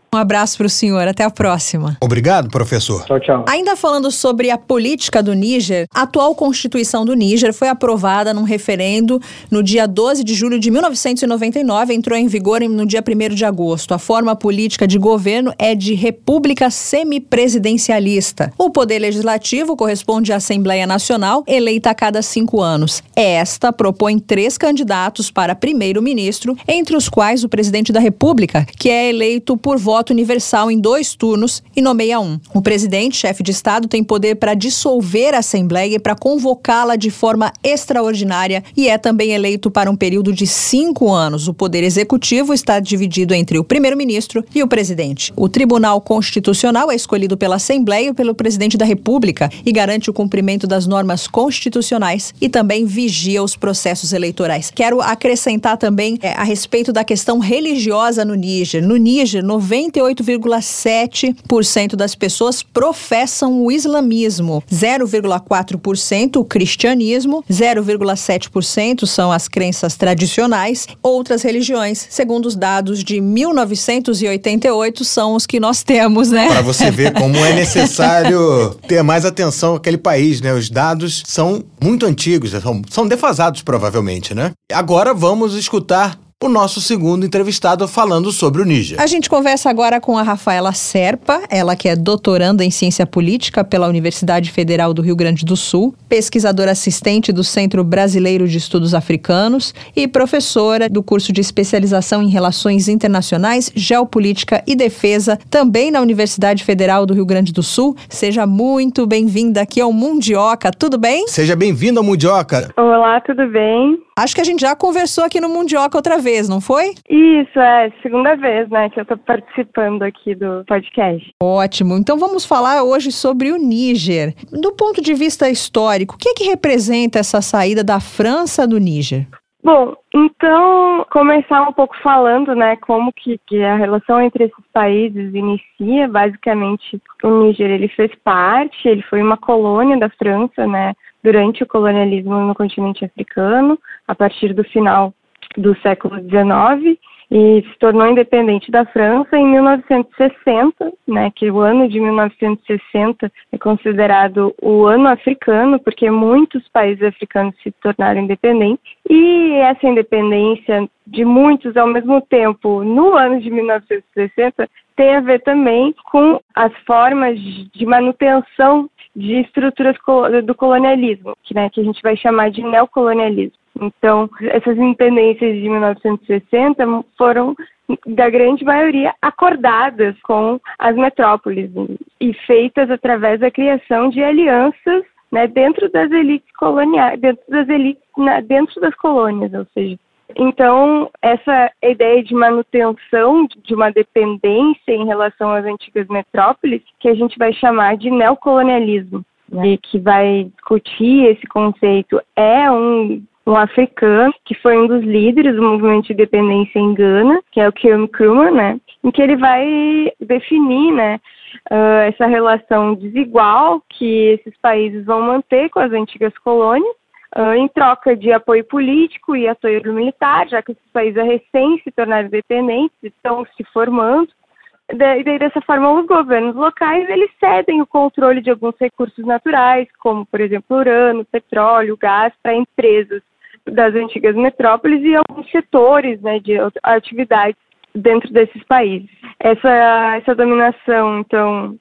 Speaker 3: Um abraço para o senhor, até a próxima.
Speaker 2: Obrigado, professor.
Speaker 4: Tchau, tchau.
Speaker 3: Ainda falando sobre a política do Níger, a atual Constituição do Níger foi aprovada num referendo no dia 12 de julho de 1999 e entrou em vigor no dia 1º de agosto. A forma política de governo é de república semipresidencialista. O poder legislativo corresponde à Assembleia Nacional, eleita a cada 5 anos. Esta propõe 3 candidatos para primeiro-ministro, entre os quais o presidente da República, que é eleito por voto universal em 2 turnos e nomeia um. O presidente, chefe de Estado, tem poder para dissolver a Assembleia e para convocá-la de forma extraordinária e é também eleito para um período de 5 anos. O poder executivo está dividido entre o primeiro-ministro e o presidente. O Tribunal Constitucional é escolhido pela Assembleia e pelo presidente da República e garante o cumprimento das normas constitucionais e também vigia os processos eleitorais. Quero acrescentar também a respeito da questão religiosa no Níger. No Níger, 98,7% das pessoas professam o islamismo, 0,4% o cristianismo, 0,7% são as crenças tradicionais, outras religiões, segundo os dados de 1988, são os que nós temos, né?
Speaker 2: Para você ver como é necessário ter mais atenção àquele país, né? Os dados são muito antigos, são defasados provavelmente, né? Agora vamos escutar o nosso segundo entrevistado falando sobre o Níger.
Speaker 3: A gente conversa agora com a Rafaela Serpa, ela que é doutoranda em Ciência Política pela Universidade Federal do Rio Grande do Sul, pesquisadora assistente do Centro Brasileiro de Estudos Africanos e professora do curso de especialização em Relações Internacionais, Geopolítica e Defesa, também na Universidade Federal do Rio Grande do Sul. Seja muito bem-vinda aqui ao Mundioca, tudo bem?
Speaker 2: Seja bem-vindo ao Mundioca.
Speaker 5: Olá, tudo bem?
Speaker 3: Acho que a gente já conversou aqui no Mundioca outra vez, não foi?
Speaker 5: Isso, segunda vez, né, que eu tô participando aqui do podcast.
Speaker 3: Ótimo, então vamos falar hoje sobre o Níger. Do ponto de vista histórico, o que representa essa saída da França do Níger?
Speaker 5: Bom, então, começar um pouco falando, né, como que a relação entre esses países inicia. Basicamente, o Níger, ele fez parte, ele foi uma colônia da França, né, durante o colonialismo no continente africano, a partir do final do século XIX, e se tornou independente da França em 1960, né, que o ano de 1960 é considerado o ano africano, porque muitos países africanos se tornaram independentes, e essa independência de muitos ao mesmo tempo no ano de 1960 tem a ver também com as formas de manutenção de estruturas do colonialismo, que a gente vai chamar de neocolonialismo. Então, essas independências de 1960 foram, da grande maioria, acordadas com as metrópoles e feitas através da criação de alianças, né, dentro das elites coloniais, dentro das colônias, ou seja. Então, essa ideia de manutenção de uma dependência em relação às antigas metrópoles, que a gente vai chamar de neocolonialismo, e que vai discutir esse conceito, é um africano que foi um dos líderes do movimento de independência em Gana, que é o Kwame Nkrumah, né, em que ele vai definir, né, essa relação desigual que esses países vão manter com as antigas colônias, em troca de apoio político e apoio militar, já que esses países recém se tornaram independentes e estão se formando. E daí, dessa forma, os governos locais eles cedem o controle de alguns recursos naturais, como, por exemplo, urânio, petróleo, gás, para empresas das antigas metrópoles e alguns setores, né, de atividades dentro desses países. Essa dominação, então,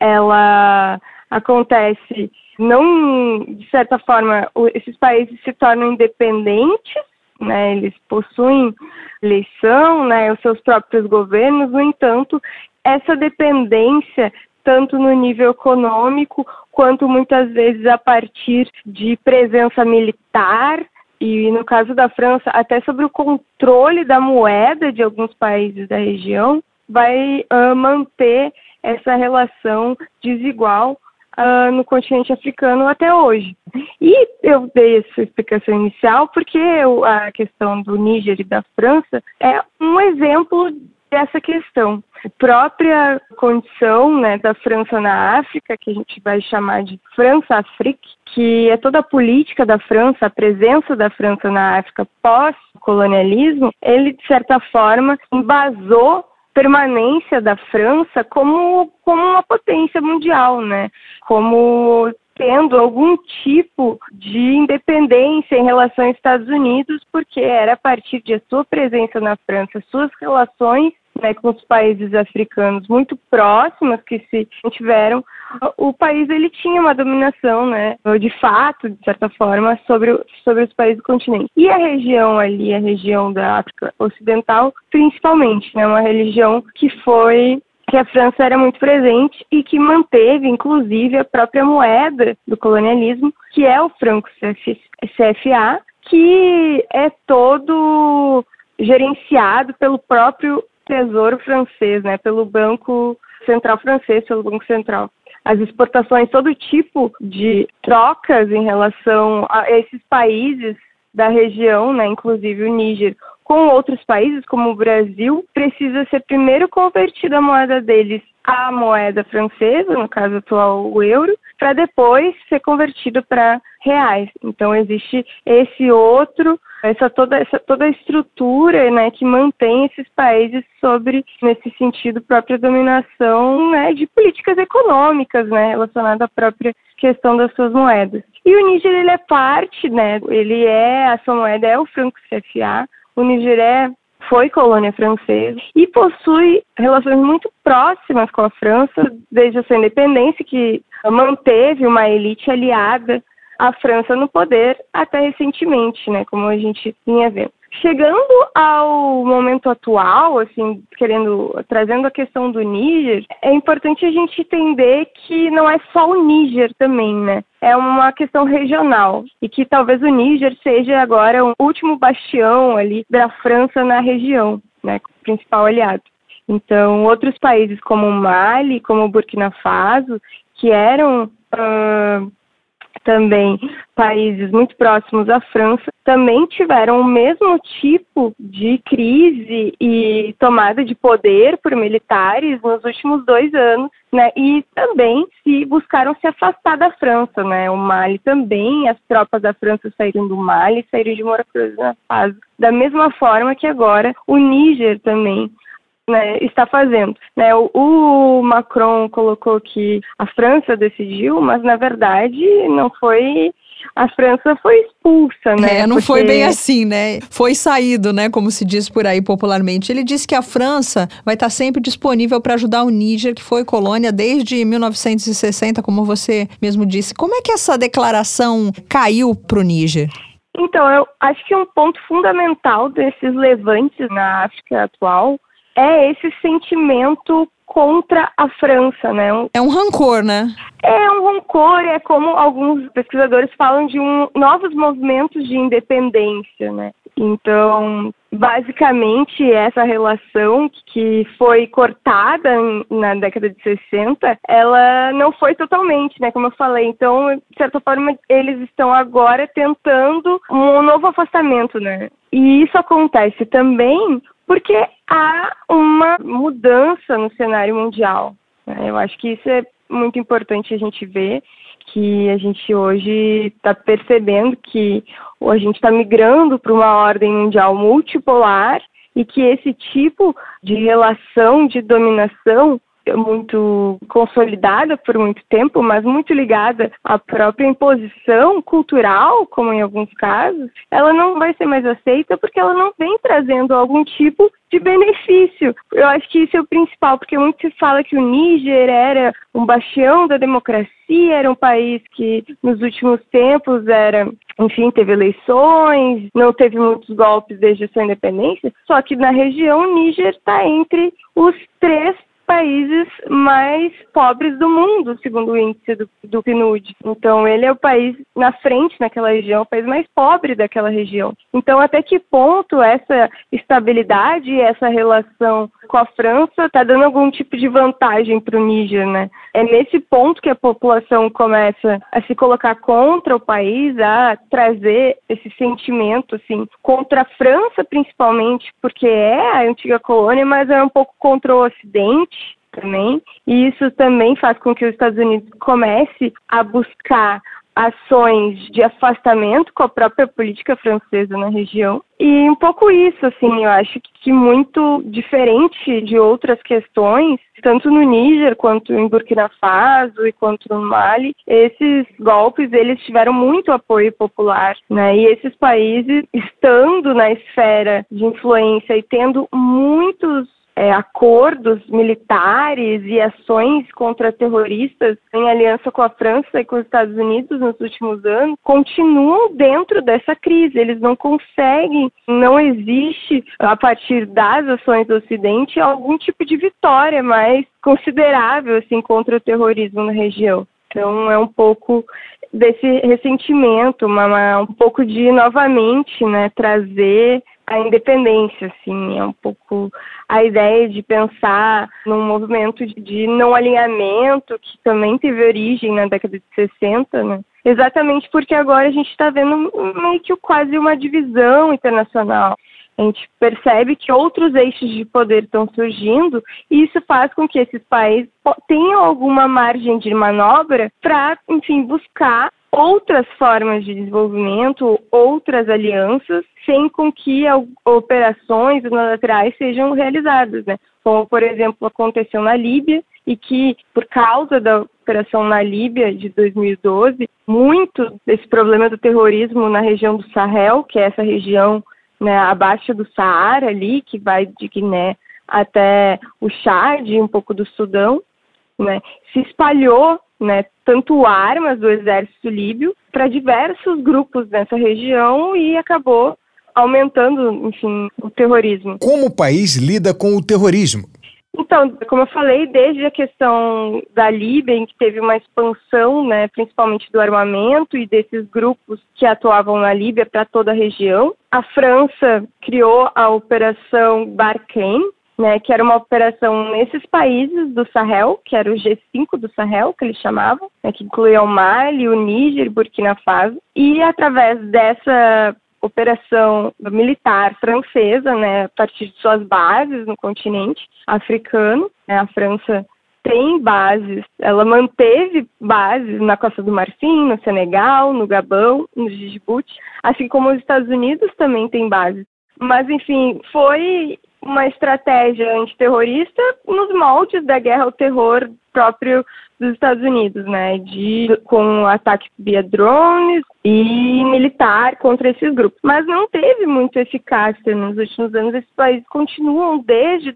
Speaker 5: ela acontece não, de certa forma, esses países se tornam independentes, né, eles possuem eleição, né, os seus próprios governos. No entanto, essa dependência, tanto no nível econômico, quanto muitas vezes a partir de presença militar, e no caso da França, até sobre o controle da moeda de alguns países da região, vai manter essa relação desigual no continente africano até hoje. E eu dei essa explicação inicial porque a questão do Níger e da França é um exemplo dessa questão. A própria condição, né, da França na África, que a gente vai chamar de França-Afrique, que é toda a política da França, a presença da França na África pós-colonialismo, ele, de certa forma, embasou permanência da França como uma potência mundial, né? Como tendo algum tipo de independência em relação aos Estados Unidos, porque era a partir de sua presença na França, suas relações, né, com os países africanos muito próximas que se tiveram, o país ele tinha uma dominação, né, de fato, de certa forma, sobre os países do continente. E a região ali, a região da África Ocidental, principalmente, né, uma região que a França era muito presente e que manteve, inclusive, a própria moeda do colonialismo, que é o franco CFA, que é todo gerenciado pelo próprio Tesouro francês, né, pelo Banco Central francês, pelo Banco Central. As exportações, todo tipo de trocas em relação a esses países da região, né, inclusive o Níger, com outros países, como o Brasil, precisa ser primeiro convertida a moeda deles à moeda francesa, no caso atual o euro, para depois ser convertido para reais. Então existe toda a estrutura, né, que mantém esses países sobre, nesse sentido, própria dominação, né, de políticas econômicas, né, relacionada à própria questão das suas moedas. E o Níger, ele é parte, né, a sua moeda é o franco CFA. O Níger foi colônia francesa e possui relações muito próximas com a França desde a sua independência, que manteve uma elite aliada à França no poder até recentemente, né, como a gente vinha vendo. Chegando ao momento atual, assim, trazendo a questão do Níger, é importante a gente entender que não é só o Níger também, né? É uma questão regional e que talvez o Níger seja agora o último bastião ali da França na região, né? O principal aliado. Então, outros países como o Mali, como o Burkina Faso, que eram também países muito próximos à França, também tiveram o mesmo tipo de crise e tomada de poder por militares nos últimos 2 anos, né? E também buscaram se afastar da França, né? O Mali também, as tropas da França saíram do Mali, saíram de Burkina Faso, da mesma forma que agora o Níger também, né, está fazendo, né? O Macron colocou que a França decidiu, mas na verdade não foi. A França foi expulsa, né?
Speaker 3: Não foi bem assim, né? Foi saído, né? Como se diz por aí popularmente. Ele disse que a França vai estar sempre disponível para ajudar o Níger, que foi colônia desde 1960, como você mesmo disse. Como é que essa declaração caiu para o Níger?
Speaker 5: Então, eu acho que um ponto fundamental desses levantes na África atual é esse sentimento contra a França, né?
Speaker 3: É um rancor, né?
Speaker 5: É um rancor, é como alguns pesquisadores falam de novos movimentos de independência, né? Então, basicamente, essa relação que foi cortada na década de 60, ela não foi totalmente, né? Como eu falei. Então, de certa forma, eles estão agora tentando um novo afastamento, né? E isso acontece também porque há uma mudança no cenário mundial, né? Eu acho que isso é muito importante a gente ver, que a gente hoje está percebendo que a gente está migrando para uma ordem mundial multipolar e que esse tipo de relação de dominação muito consolidada por muito tempo, mas muito ligada à própria imposição cultural, como em alguns casos, ela não vai ser mais aceita porque ela não vem trazendo algum tipo de benefício. Eu acho que isso é o principal, porque muito se fala que o Níger era um bastião da democracia, era um país que nos últimos tempos teve eleições, não teve muitos golpes desde a sua independência, só que na região o Níger está entre os 3 países mais pobres do mundo, segundo o índice do PNUD. Então, ele é o país na frente naquela região, o país mais pobre daquela região. Então, até que ponto essa estabilidade e essa relação com a França está dando algum tipo de vantagem para o Níger, né? É nesse ponto que a população começa a se colocar contra o país, a trazer esse sentimento, assim, contra a França, principalmente, porque é a antiga colônia, mas é um pouco contra o Ocidente também, e isso também faz com que os Estados Unidos comece a buscar ações de afastamento com a própria política francesa na região. E um pouco isso, assim, eu acho que muito diferente de outras questões, tanto no Níger quanto em Burkina Faso e quanto no Mali, esses golpes, eles tiveram muito apoio popular, né? E esses países, estando na esfera de influência e tendo muitos acordos militares e ações contra terroristas em aliança com a França e com os Estados Unidos nos últimos anos, continuam dentro dessa crise. Eles não conseguem, não existe, a partir das ações do Ocidente, algum tipo de vitória mais considerável assim, contra o terrorismo na região. Então, é um pouco desse ressentimento, um pouco de, novamente, né, trazer a independência, assim, é um pouco a ideia de pensar num movimento de não alinhamento que também teve origem na década de 60, né? Exatamente porque agora a gente está vendo meio que quase uma divisão internacional. A gente percebe que outros eixos de poder estão surgindo e isso faz com que esses países tenham alguma margem de manobra para, enfim, buscar outras formas de desenvolvimento, outras alianças, sem com que operações unilaterais sejam realizadas, né? Como, por exemplo, aconteceu na Líbia e que, por causa da operação na Líbia de 2012, muito desse problema do terrorismo na região do Sahel, que é essa região, né, abaixo do Saara ali, que vai de Guiné até o Chad e um pouco do Sudão, né, se espalhou, né, tanto armas do exército líbio para diversos grupos nessa região e acabou aumentando, enfim, o terrorismo.
Speaker 2: Como o país lida com o terrorismo?
Speaker 5: Então, como eu falei, desde a questão da Líbia, em que teve uma expansão, né, principalmente do armamento e desses grupos que atuavam na Líbia para toda a região, a França criou a Operação Barkhane, né, que era uma operação nesses países do Sahel, que era o G5 do Sahel, que eles chamavam, né, que incluía o Mali, o Níger e Burkina Faso. E através dessa operação militar francesa, né, a partir de suas bases no continente africano, né, a França tem bases, ela manteve bases na Costa do Marfim, no Senegal, no Gabão, no Djibouti, assim como os Estados Unidos também têm bases. Mas, enfim, foi uma estratégia antiterrorista nos moldes da guerra ao terror próprio dos Estados Unidos, né, com ataque via drones e militar contra esses grupos. Mas não teve muita eficácia nos últimos anos. Esses países continuam desde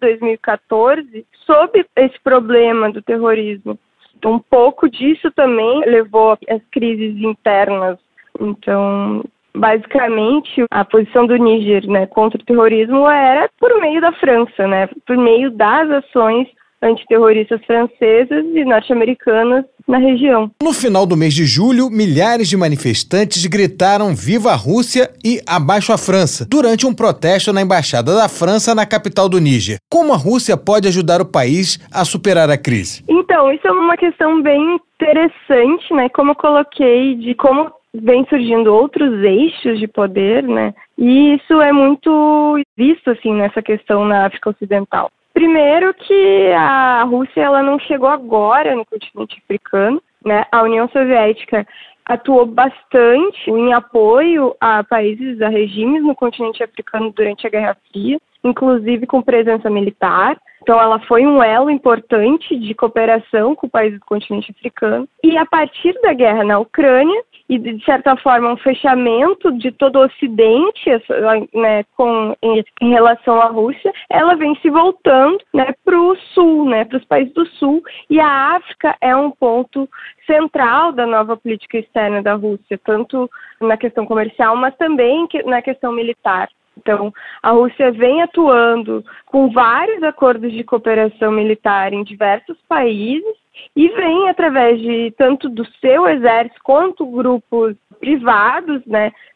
Speaker 5: 2014 sob esse problema do terrorismo. Então, um pouco disso também levou às crises internas. Então, basicamente, a posição do Níger, né, contra o terrorismo era por meio da França, né, por meio das ações antiterroristas francesas e norte-americanas na região.
Speaker 2: No final do mês de julho, milhares de manifestantes gritaram "Viva a Rússia" e "Abaixo a França" durante um protesto na Embaixada da França na capital do Níger. Como a Rússia pode ajudar o país a superar a crise?
Speaker 5: Então, isso é uma questão bem interessante, né? Como eu coloquei, de como vem surgindo outros eixos de poder, né? E isso é muito visto, assim, nessa questão na África Ocidental. Primeiro que a Rússia ela não chegou agora no continente africano, né? A União Soviética atuou bastante em apoio a países, a regimes no continente africano durante a Guerra Fria, inclusive com presença militar. Então, ela foi um elo importante de cooperação com países do continente africano. E a partir da guerra na Ucrânia, e de certa forma um fechamento de todo o Ocidente, né, em relação à Rússia, ela vem se voltando, né, para o Sul, né, para os países do Sul. E a África é um ponto central da nova política externa da Rússia, tanto na questão comercial, mas também na questão militar. Então, a Rússia vem atuando com vários acordos de cooperação militar em diversos países e vem, através de tanto do seu exército quanto grupos privados, né,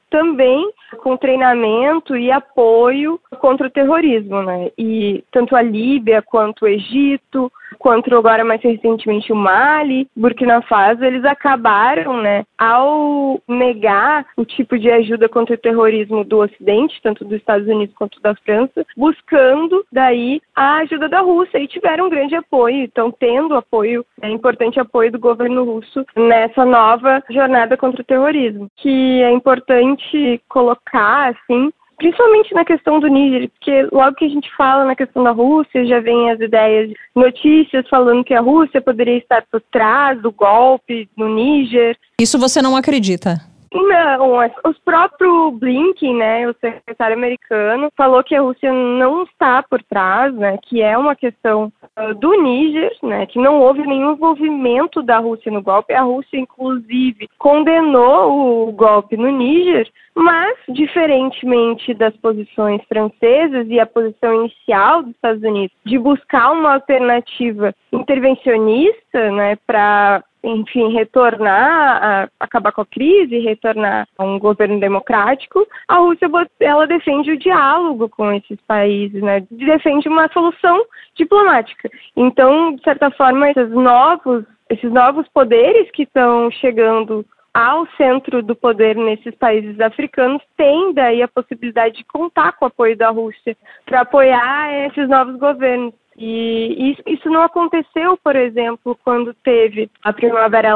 Speaker 5: também com treinamento e apoio contra o terrorismo, né? E tanto a Líbia quanto o Egito, quanto agora mais recentemente o Mali, Burkina Faso, eles acabaram, né, ao negar o tipo de ajuda contra o terrorismo do Ocidente, tanto dos Estados Unidos quanto da França, buscando daí a ajuda da Rússia, e tiveram um grande apoio, estão tendo apoio, importante apoio do governo russo nessa nova jornada contra o terrorismo, que é importante colocar, assim, principalmente na questão do Níger, porque logo que a gente fala na questão da Rússia, já vem as ideias, notícias falando que a Rússia poderia estar por trás do golpe no Níger.
Speaker 3: Isso você não acredita?
Speaker 5: Não, o próprio Blinken, né, o secretário americano, falou que a Rússia não está por trás, né, que é uma questão do Níger, né, que não houve nenhum envolvimento da Rússia no golpe. A Rússia, inclusive, condenou o golpe no Níger, mas, diferentemente das posições francesas e a posição inicial dos Estados Unidos de buscar uma alternativa intervencionista, né, para, enfim, retornar, acabar com a crise, retornar a um governo democrático, a Rússia, ela defende o diálogo com esses países, né, defende uma solução diplomática. Então, de certa forma, esses novos poderes que estão chegando ao centro do poder nesses países africanos têm daí a possibilidade de contar com o apoio da Rússia para apoiar esses novos governos. E isso não aconteceu, por exemplo, quando teve a Primavera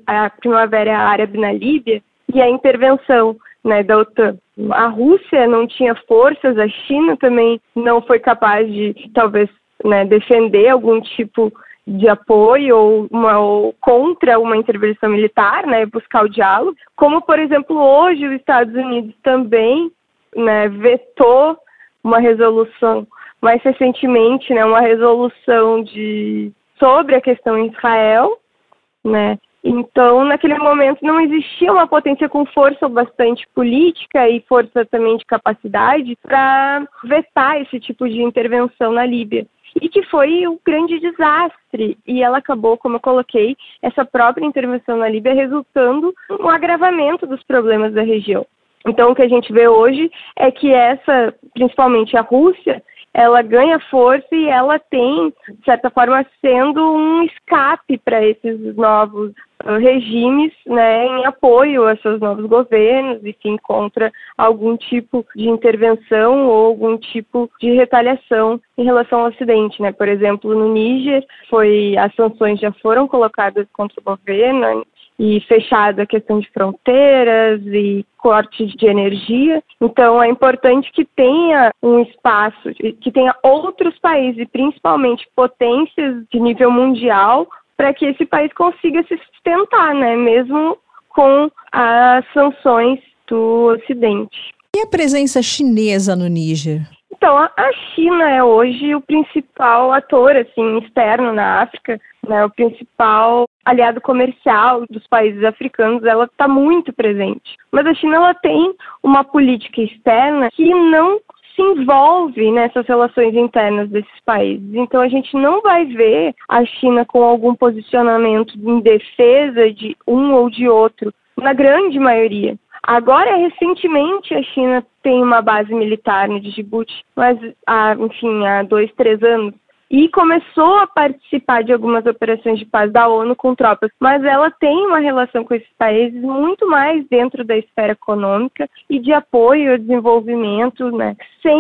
Speaker 5: Árabe na Líbia e a intervenção, né, da OTAN. A Rússia não tinha forças, a China também não foi capaz de, talvez, né, defender algum tipo de apoio ou contra uma intervenção militar, né, buscar o diálogo, como, por exemplo, hoje os Estados Unidos também, né, vetou uma resolução, mais recentemente, né, uma resolução sobre a questão em Israel, né. Então, naquele momento não existia uma potência com força bastante política e força também de capacidade para vetar esse tipo de intervenção na Líbia. E que foi um grande desastre, e ela acabou, como eu coloquei, essa própria intervenção na Líbia resultando um agravamento dos problemas da região. Então, o que a gente vê hoje é que principalmente a Rússia, ela ganha força e ela tem, de certa forma, sendo um escape para esses novos regimes, né, em apoio a seus novos governos, enfim, contra algum tipo de intervenção ou algum tipo de retaliação em relação ao Ocidente, né? Por exemplo, no Níger, as sanções já foram colocadas contra o governo e fechada a questão de fronteiras e corte de energia. Então, é importante que tenha um espaço, que tenha outros países, e principalmente potências de nível mundial, para que esse país consiga se sustentar, né, mesmo com as sanções do Ocidente.
Speaker 3: E a presença chinesa no Níger?
Speaker 5: Então, a China é hoje o principal ator, assim, externo na África, né, o principal aliado comercial dos países africanos. Ela está muito presente. Mas a China, ela tem uma política externa que não se envolve nessas relações internas desses países. Então, a gente não vai ver a China com algum posicionamento em defesa de um ou de outro, na grande maioria. Agora, recentemente, a China tem uma base militar no Djibouti, mas, há 2, 3 anos, e começou a participar de algumas operações de paz da ONU com tropas, mas ela tem uma relação com esses países muito mais dentro da esfera econômica e de apoio ao desenvolvimento, né,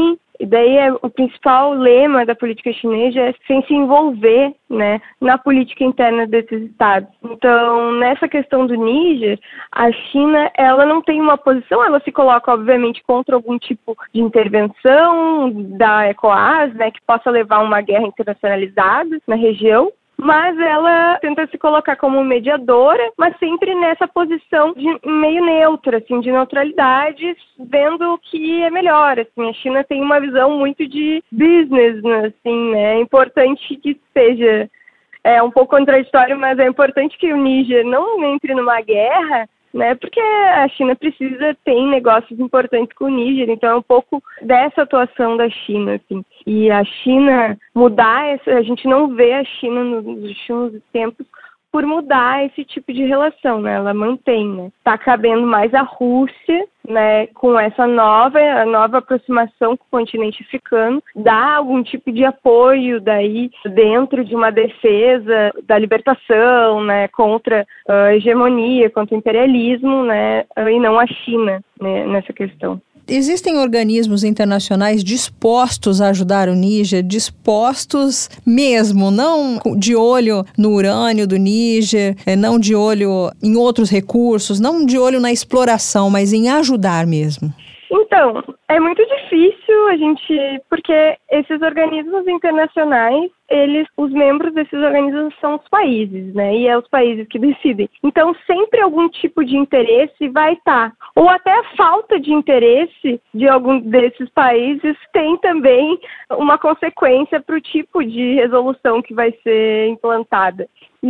Speaker 5: e daí o principal lema da política chinesa é sem se envolver, né, na política interna desses estados. Então, nessa questão do Níger, a China, ela não tem uma posição, ela se coloca, obviamente, contra algum tipo de intervenção da ECOWAS, né, que possa levar a uma guerra internacionalizada na região, mas ela tenta se colocar como mediadora, mas sempre nessa posição de meio neutra, assim, de neutralidade, vendo o que é melhor. Assim, a China tem uma visão muito de business, assim, né? É importante que seja um pouco contraditório, mas é importante que o Níger não entre numa guerra, né? Porque a China tem negócios importantes com o Níger, então é um pouco dessa atuação da China, assim. E a China a gente não vê a China nos últimos tempos por mudar esse tipo de relação, né? Ela mantém, né? Tá cabendo mais a Rússia né, com essa nova aproximação com o continente africano, dar algum tipo de apoio daí dentro de uma defesa da libertação, né, contra a hegemonia, contra o imperialismo, né, e não a China, né, nessa questão.
Speaker 3: Existem organismos internacionais dispostos a ajudar o Níger, dispostos mesmo, não de olho no urânio do Níger, não de olho em outros recursos, não de olho na exploração, mas em ajudar mesmo?
Speaker 5: Então, é muito difícil porque esses organismos internacionais, os membros desses organismos são os países, né? E é os países que decidem. Então, sempre algum tipo de interesse vai estar. Ou até a falta de interesse de algum desses países tem também uma consequência para o tipo de resolução que vai ser implantada.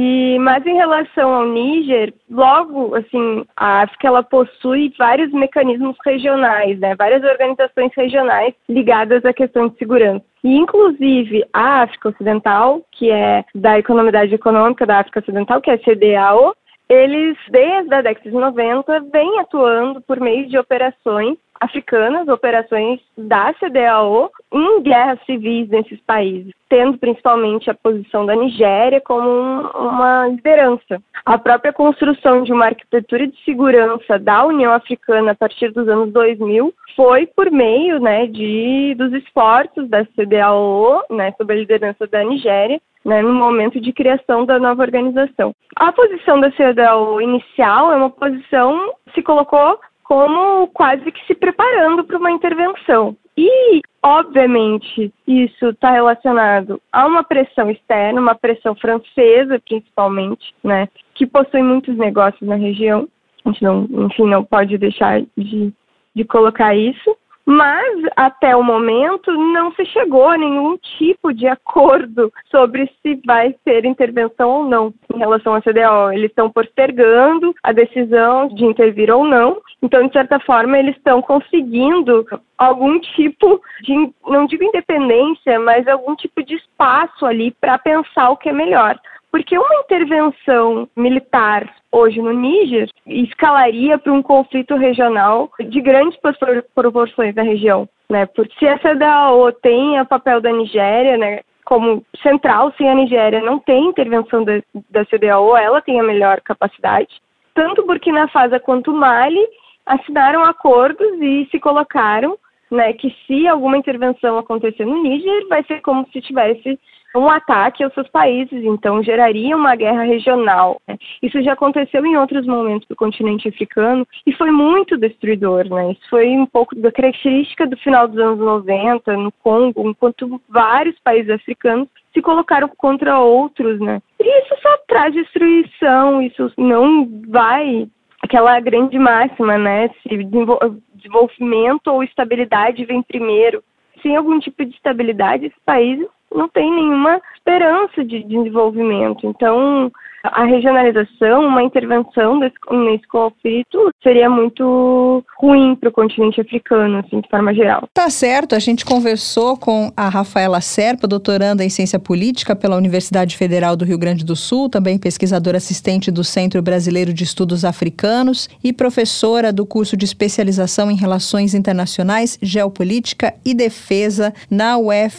Speaker 5: Mas em relação ao Níger, logo, assim, a África ela possui vários mecanismos regionais, né? Várias organizações regionais ligadas à questão de segurança. E, inclusive, a África Ocidental, que é da Comunidade Econômica da África Ocidental, que é a CEDEAO, eles, desde a década de 90, vêm atuando por meio de operações africanas, operações da CEDEAO, em guerras civis nesses países, tendo principalmente a posição da Nigéria como uma liderança. A própria construção de uma arquitetura de segurança da União Africana a partir dos anos 2000 foi por meio, né, dos esforços da CEDEAO, né, sob a liderança da Nigéria, né, no momento de criação da nova organização. A posição da CEDEAO inicial é uma posição que se colocou como quase que se preparando para uma intervenção. E, obviamente, isso está relacionado a uma pressão externa, uma pressão francesa, principalmente, né, que possui muitos negócios na região. A gente não pode deixar de colocar isso. Mas, até o momento, não se chegou a nenhum tipo de acordo sobre se vai ter intervenção ou não em relação à CEDEAO. Eles estão postergando a decisão de intervir ou não. Então, de certa forma, eles estão conseguindo algum tipo de, não digo independência, mas algum tipo de espaço ali para pensar o que é melhor. Porque uma intervenção militar hoje no Níger escalaria para um conflito regional de grandes proporções na região, né? Porque se a CEDEAO tem o papel da Nigéria, né, como central, sem a Nigéria não tem intervenção da CEDEAO, ela tem a melhor capacidade. Tanto Burkina Faso quanto Mali assinaram acordos e se colocaram, né, que se alguma intervenção acontecer no Níger, vai ser como se tivesse um ataque aos seus países, então geraria uma guerra regional, né? Isso já aconteceu em outros momentos do continente africano e foi muito destruidor, né? Isso foi um pouco da característica do final dos anos 90, no Congo, enquanto vários países africanos se colocaram contra outros, né? E isso só traz destruição, isso não vai... Aquela grande máxima, né? Se desenvolvimento ou estabilidade vem primeiro. Sem algum tipo de estabilidade, esses países não têm nenhuma esperança de desenvolvimento. Então, a regionalização, uma intervenção nesse conflito seria muito ruim para o continente africano, assim, de forma geral.
Speaker 3: Tá certo, a gente conversou com a Rafaela Serpa, doutoranda em Ciência Política pela Universidade Federal do Rio Grande do Sul, também pesquisadora assistente do Centro Brasileiro de Estudos Africanos e professora do curso de especialização em Relações Internacionais, Geopolítica e Defesa na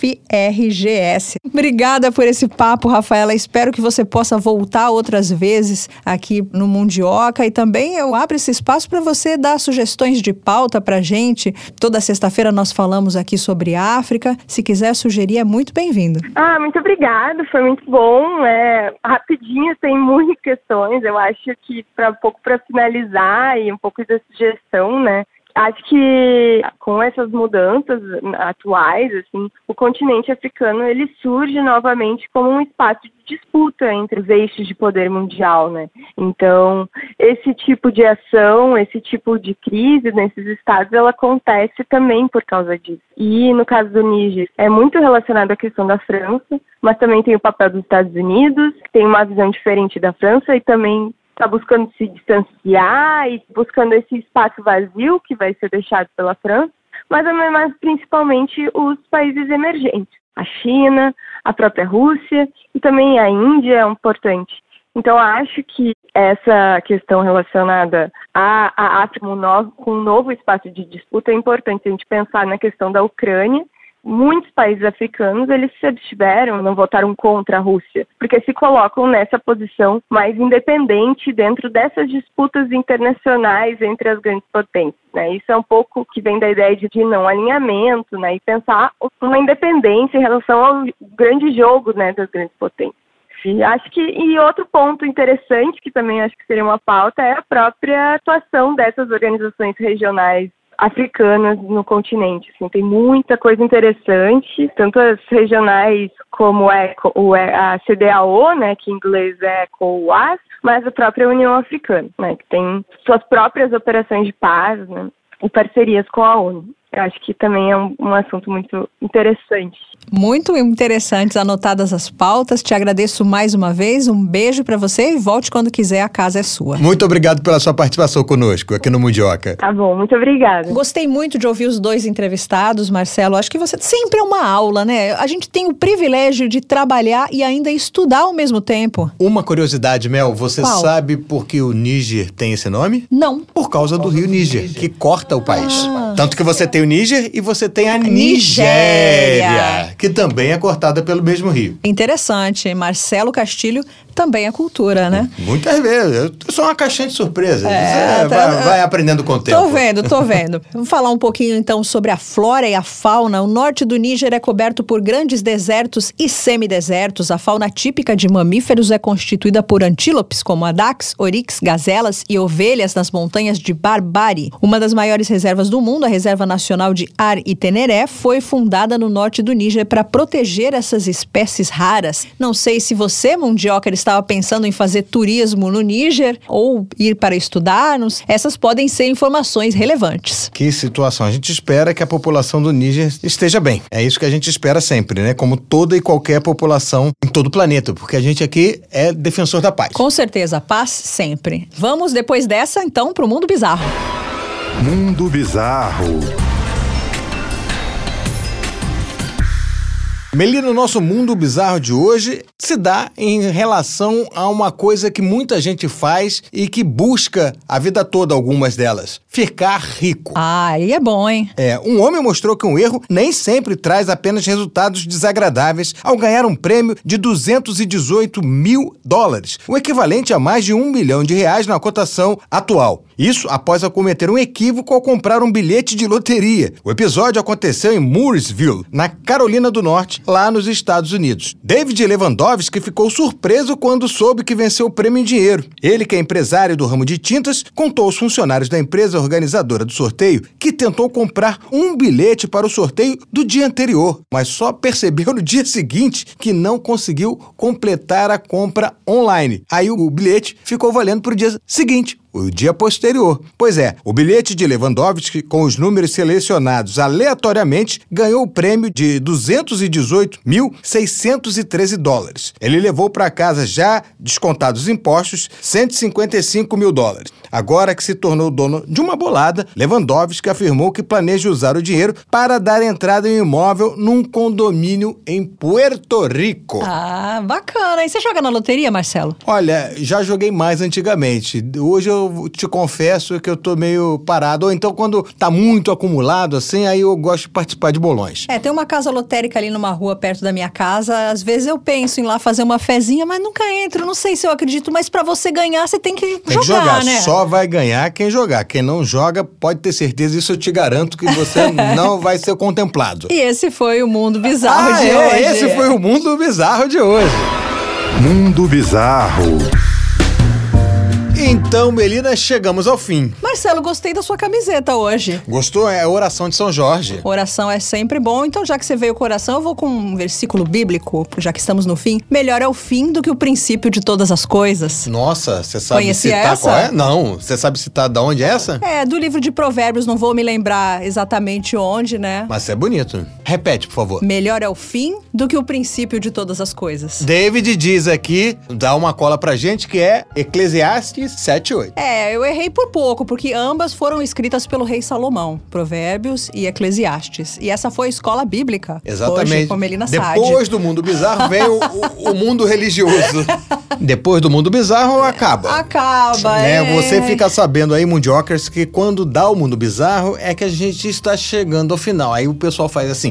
Speaker 3: UFRGS. Obrigada por esse papo, Rafaela. Espero que você possa voltar outras vezes aqui no Mundioca e também eu abro esse espaço para você dar sugestões de pauta para a gente. Toda sexta-feira nós falamos aqui sobre África. Se quiser sugerir, é muito bem-vindo.
Speaker 5: Muito obrigada, foi muito bom. Rapidinho, tem muitas questões. Eu acho que um pouco para finalizar e um pouco da sugestão, né? Acho que com essas mudanças atuais, assim, o continente africano ele surge novamente como um espaço de disputa entre os eixos de poder mundial, né? Então, esse tipo de ação, esse tipo de crise nesses estados, ela acontece também por causa disso. E no caso do Níger, é muito relacionado à questão da França, mas também tem o papel dos Estados Unidos, que tem uma visão diferente da França e também está buscando se distanciar e buscando esse espaço vazio que vai ser deixado pela França, mas principalmente os países emergentes. A China, a própria Rússia e também a Índia é importante. Então, acho que essa questão relacionada a África com um novo espaço de disputa, é importante a gente pensar na questão da Ucrânia. Muitos países africanos, eles se abstiveram, não votaram contra a Rússia, porque se colocam nessa posição mais independente dentro dessas disputas internacionais entre as grandes potências, né? Isso é um pouco que vem da ideia de não alinhamento, né? E pensar uma independência em relação ao grande jogo, né, das grandes potências. E outro ponto interessante, que também acho que seria uma pauta, é a própria atuação dessas organizações regionais africanas no continente. Assim, tem muita coisa interessante, tanto as regionais como a CEDEAO, né, que em inglês é ECOWAS, mas a própria União Africana, né, que tem suas próprias operações de paz, né, e parcerias com a ONU. Eu acho que também é um assunto muito interessante.
Speaker 3: Muito interessantes, anotadas as pautas. Te agradeço mais uma vez. Um beijo pra você e volte quando quiser, a casa é sua.
Speaker 2: Muito obrigado pela sua participação conosco aqui no Mundioca.
Speaker 5: Tá bom, muito obrigada.
Speaker 3: Gostei muito de ouvir os dois entrevistados, Marcelo. Acho que você sempre é uma aula, né? A gente tem o privilégio de trabalhar e ainda estudar ao mesmo tempo.
Speaker 2: Uma curiosidade, Mel, você
Speaker 3: Qual?
Speaker 2: Sabe por que o Níger tem esse nome?
Speaker 3: Não.
Speaker 2: Por causa do rio Níger, que corta o país. Tanto que você tem o Níger e você tem a Nigéria, que também é cortada pelo mesmo rio.
Speaker 3: Interessante. Marcelo Castilho também é cultura, né?
Speaker 2: Muitas vezes. Eu sou uma caixinha de surpresa. Vai aprendendo com o tempo.
Speaker 3: Tô vendo. Vamos falar um pouquinho então sobre a flora e a fauna. O norte do Níger é coberto por grandes desertos e semidesertos. A fauna típica de mamíferos é constituída por antílopes, como adax, oryx, gazelas e ovelhas nas montanhas de Barbari. Uma das maiores reservas do mundo, a Reserva Nacional de Ar e Teneré, foi fundada no norte do Níger para proteger essas espécies raras. Não sei se você, Mundioca, estava pensando em fazer turismo no Níger ou ir para estudar. Essas podem ser informações relevantes.
Speaker 2: Que situação. A gente espera que a população do Níger esteja bem. É isso que a gente espera sempre, né? Como toda e qualquer população em todo o planeta, porque a gente aqui é defensor da paz.
Speaker 3: Com certeza, paz sempre. Vamos, depois dessa, então, para o Mundo Bizarro.
Speaker 1: Mundo Bizarro.
Speaker 2: Melina, o nosso Mundo Bizarro de hoje se dá em relação a uma coisa que muita gente faz e que busca a vida toda, algumas delas: ficar rico.
Speaker 3: Ah, aí é bom, hein?
Speaker 2: Um homem mostrou que um erro nem sempre traz apenas resultados desagradáveis ao ganhar um prêmio de $218 mil, o equivalente a mais de R$1 milhão na cotação atual. Isso após cometer um equívoco ao comprar um bilhete de loteria. O episódio aconteceu em Mooresville, na Carolina do Norte, lá nos Estados Unidos. David Lewandowski ficou surpreso quando soube que venceu o prêmio em dinheiro. Ele, que é empresário do ramo de tintas, contou aos funcionários da empresa organizadora do sorteio que tentou comprar um bilhete para o sorteio do dia anterior, mas só percebeu no dia seguinte que não conseguiu completar a compra online. Aí o bilhete ficou valendo para o dia seguinte, o dia posterior. Pois é, o bilhete de Lewandowski, com os números selecionados aleatoriamente, ganhou o prêmio de $218.613. Ele levou para casa, já descontados os impostos, $155 mil. Agora que se tornou dono de uma bolada, Lewandowski afirmou que planeja usar o dinheiro para dar entrada em um imóvel num condomínio em Puerto Rico.
Speaker 3: Ah, bacana. E você joga na loteria, Marcelo?
Speaker 2: Olha, já joguei mais antigamente. Hoje eu te confesso que eu tô meio parado. Ou então, quando tá muito acumulado, assim, aí eu gosto de participar de bolões.
Speaker 3: Tem uma casa lotérica ali numa rua perto da minha casa. Às vezes eu penso em ir lá fazer uma fezinha, mas nunca entro. Não sei se eu acredito, mas pra você ganhar, você tem que jogar, né?
Speaker 2: Só vai ganhar quem jogar. Quem não joga, pode ter certeza, isso eu te garanto, que você não vai ser contemplado.
Speaker 3: E esse foi o Mundo Bizarro de hoje.
Speaker 2: Esse foi o Mundo Bizarro de hoje.
Speaker 1: Mundo Bizarro.
Speaker 2: Então, Melina, chegamos ao fim.
Speaker 3: Marcelo, gostei da sua camiseta hoje.
Speaker 2: Gostou? É a oração de São Jorge.
Speaker 3: Oração é sempre bom, então já que você veio com oração, eu vou com um versículo bíblico, já que estamos no fim. Melhor é o fim do que o princípio de todas as coisas.
Speaker 2: Nossa, você sabe
Speaker 3: Conheci
Speaker 2: citar
Speaker 3: essa?
Speaker 2: qual é? Não, você sabe citar de onde é essa?
Speaker 3: É, do livro de Provérbios, não vou me lembrar exatamente onde, né?
Speaker 2: Mas é bonito. Repete, por favor.
Speaker 3: Melhor é o fim do que o princípio de todas as coisas.
Speaker 2: David diz aqui, dá uma cola pra gente, que é Eclesiastes 7 e 8.
Speaker 3: Eu errei por pouco, porque ambas foram escritas pelo rei Salomão, Provérbios e Eclesiastes. E essa foi a escola bíblica.
Speaker 2: Exatamente.
Speaker 3: Hoje, com Melina Sade.
Speaker 2: Depois do mundo bizarro vem o mundo religioso. Depois do mundo bizarro, acaba.
Speaker 3: Acaba,
Speaker 2: Você fica sabendo aí, mundiocas, que quando dá o mundo bizarro é que a gente está chegando ao final. Aí o pessoal faz assim...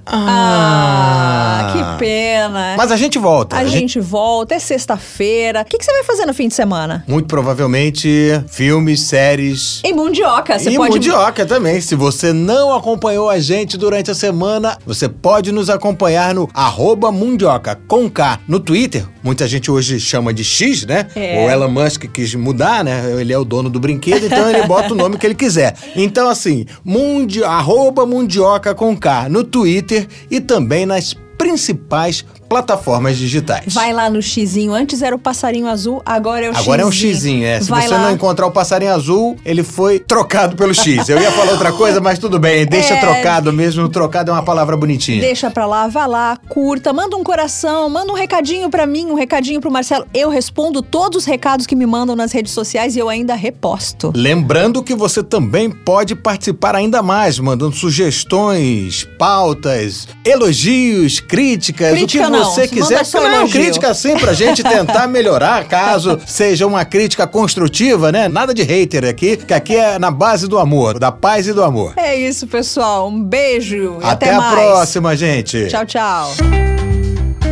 Speaker 3: que pena.
Speaker 2: Mas a gente volta.
Speaker 3: A gente volta, é sexta-feira. O que você vai fazer no fim de semana?
Speaker 2: Muito provavelmente filmes, séries...
Speaker 3: Em Mundioca.
Speaker 2: E Mundioca também. Se você não acompanhou a gente durante a semana, você pode nos acompanhar no @Mundioca, com K. No Twitter, muita gente hoje chama de X, né? O Elon Musk quis mudar, né? Ele é o dono do brinquedo, então ele bota o nome que ele quiser. Então, assim, @Mundioca com K no Twitter e também nas principais plataformas digitais.
Speaker 3: Vai lá no xizinho. Antes era o passarinho azul, agora é o xizinho.
Speaker 2: Agora é um xizinho, Se
Speaker 3: Vai
Speaker 2: você
Speaker 3: lá.
Speaker 2: não encontrar o passarinho azul, ele foi trocado pelo X. Eu ia falar outra coisa, mas tudo bem. Deixa trocado mesmo. Trocado é uma palavra bonitinha.
Speaker 3: Deixa pra lá, vai lá, curta, manda um coração, manda um recadinho pra mim, um recadinho pro Marcelo. Eu respondo todos os recados que me mandam nas redes sociais e eu ainda reposto.
Speaker 2: Lembrando que você também pode participar ainda mais, mandando sugestões, pautas, elogios, críticas,
Speaker 3: Crítica
Speaker 2: o que você
Speaker 3: não,
Speaker 2: quiser.
Speaker 3: manda só
Speaker 2: Não,
Speaker 3: elogio.
Speaker 2: crítica sim, pra gente tentar melhorar, caso seja uma crítica construtiva, né? Nada de hater aqui, que aqui é na base do amor, da paz e do amor.
Speaker 3: É isso, pessoal. Um beijo e
Speaker 2: Até
Speaker 3: até
Speaker 2: a
Speaker 3: mais.
Speaker 2: próxima, gente.
Speaker 3: Tchau, tchau.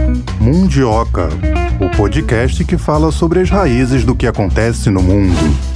Speaker 1: Mundioca, o podcast que fala sobre as raízes do que acontece no mundo.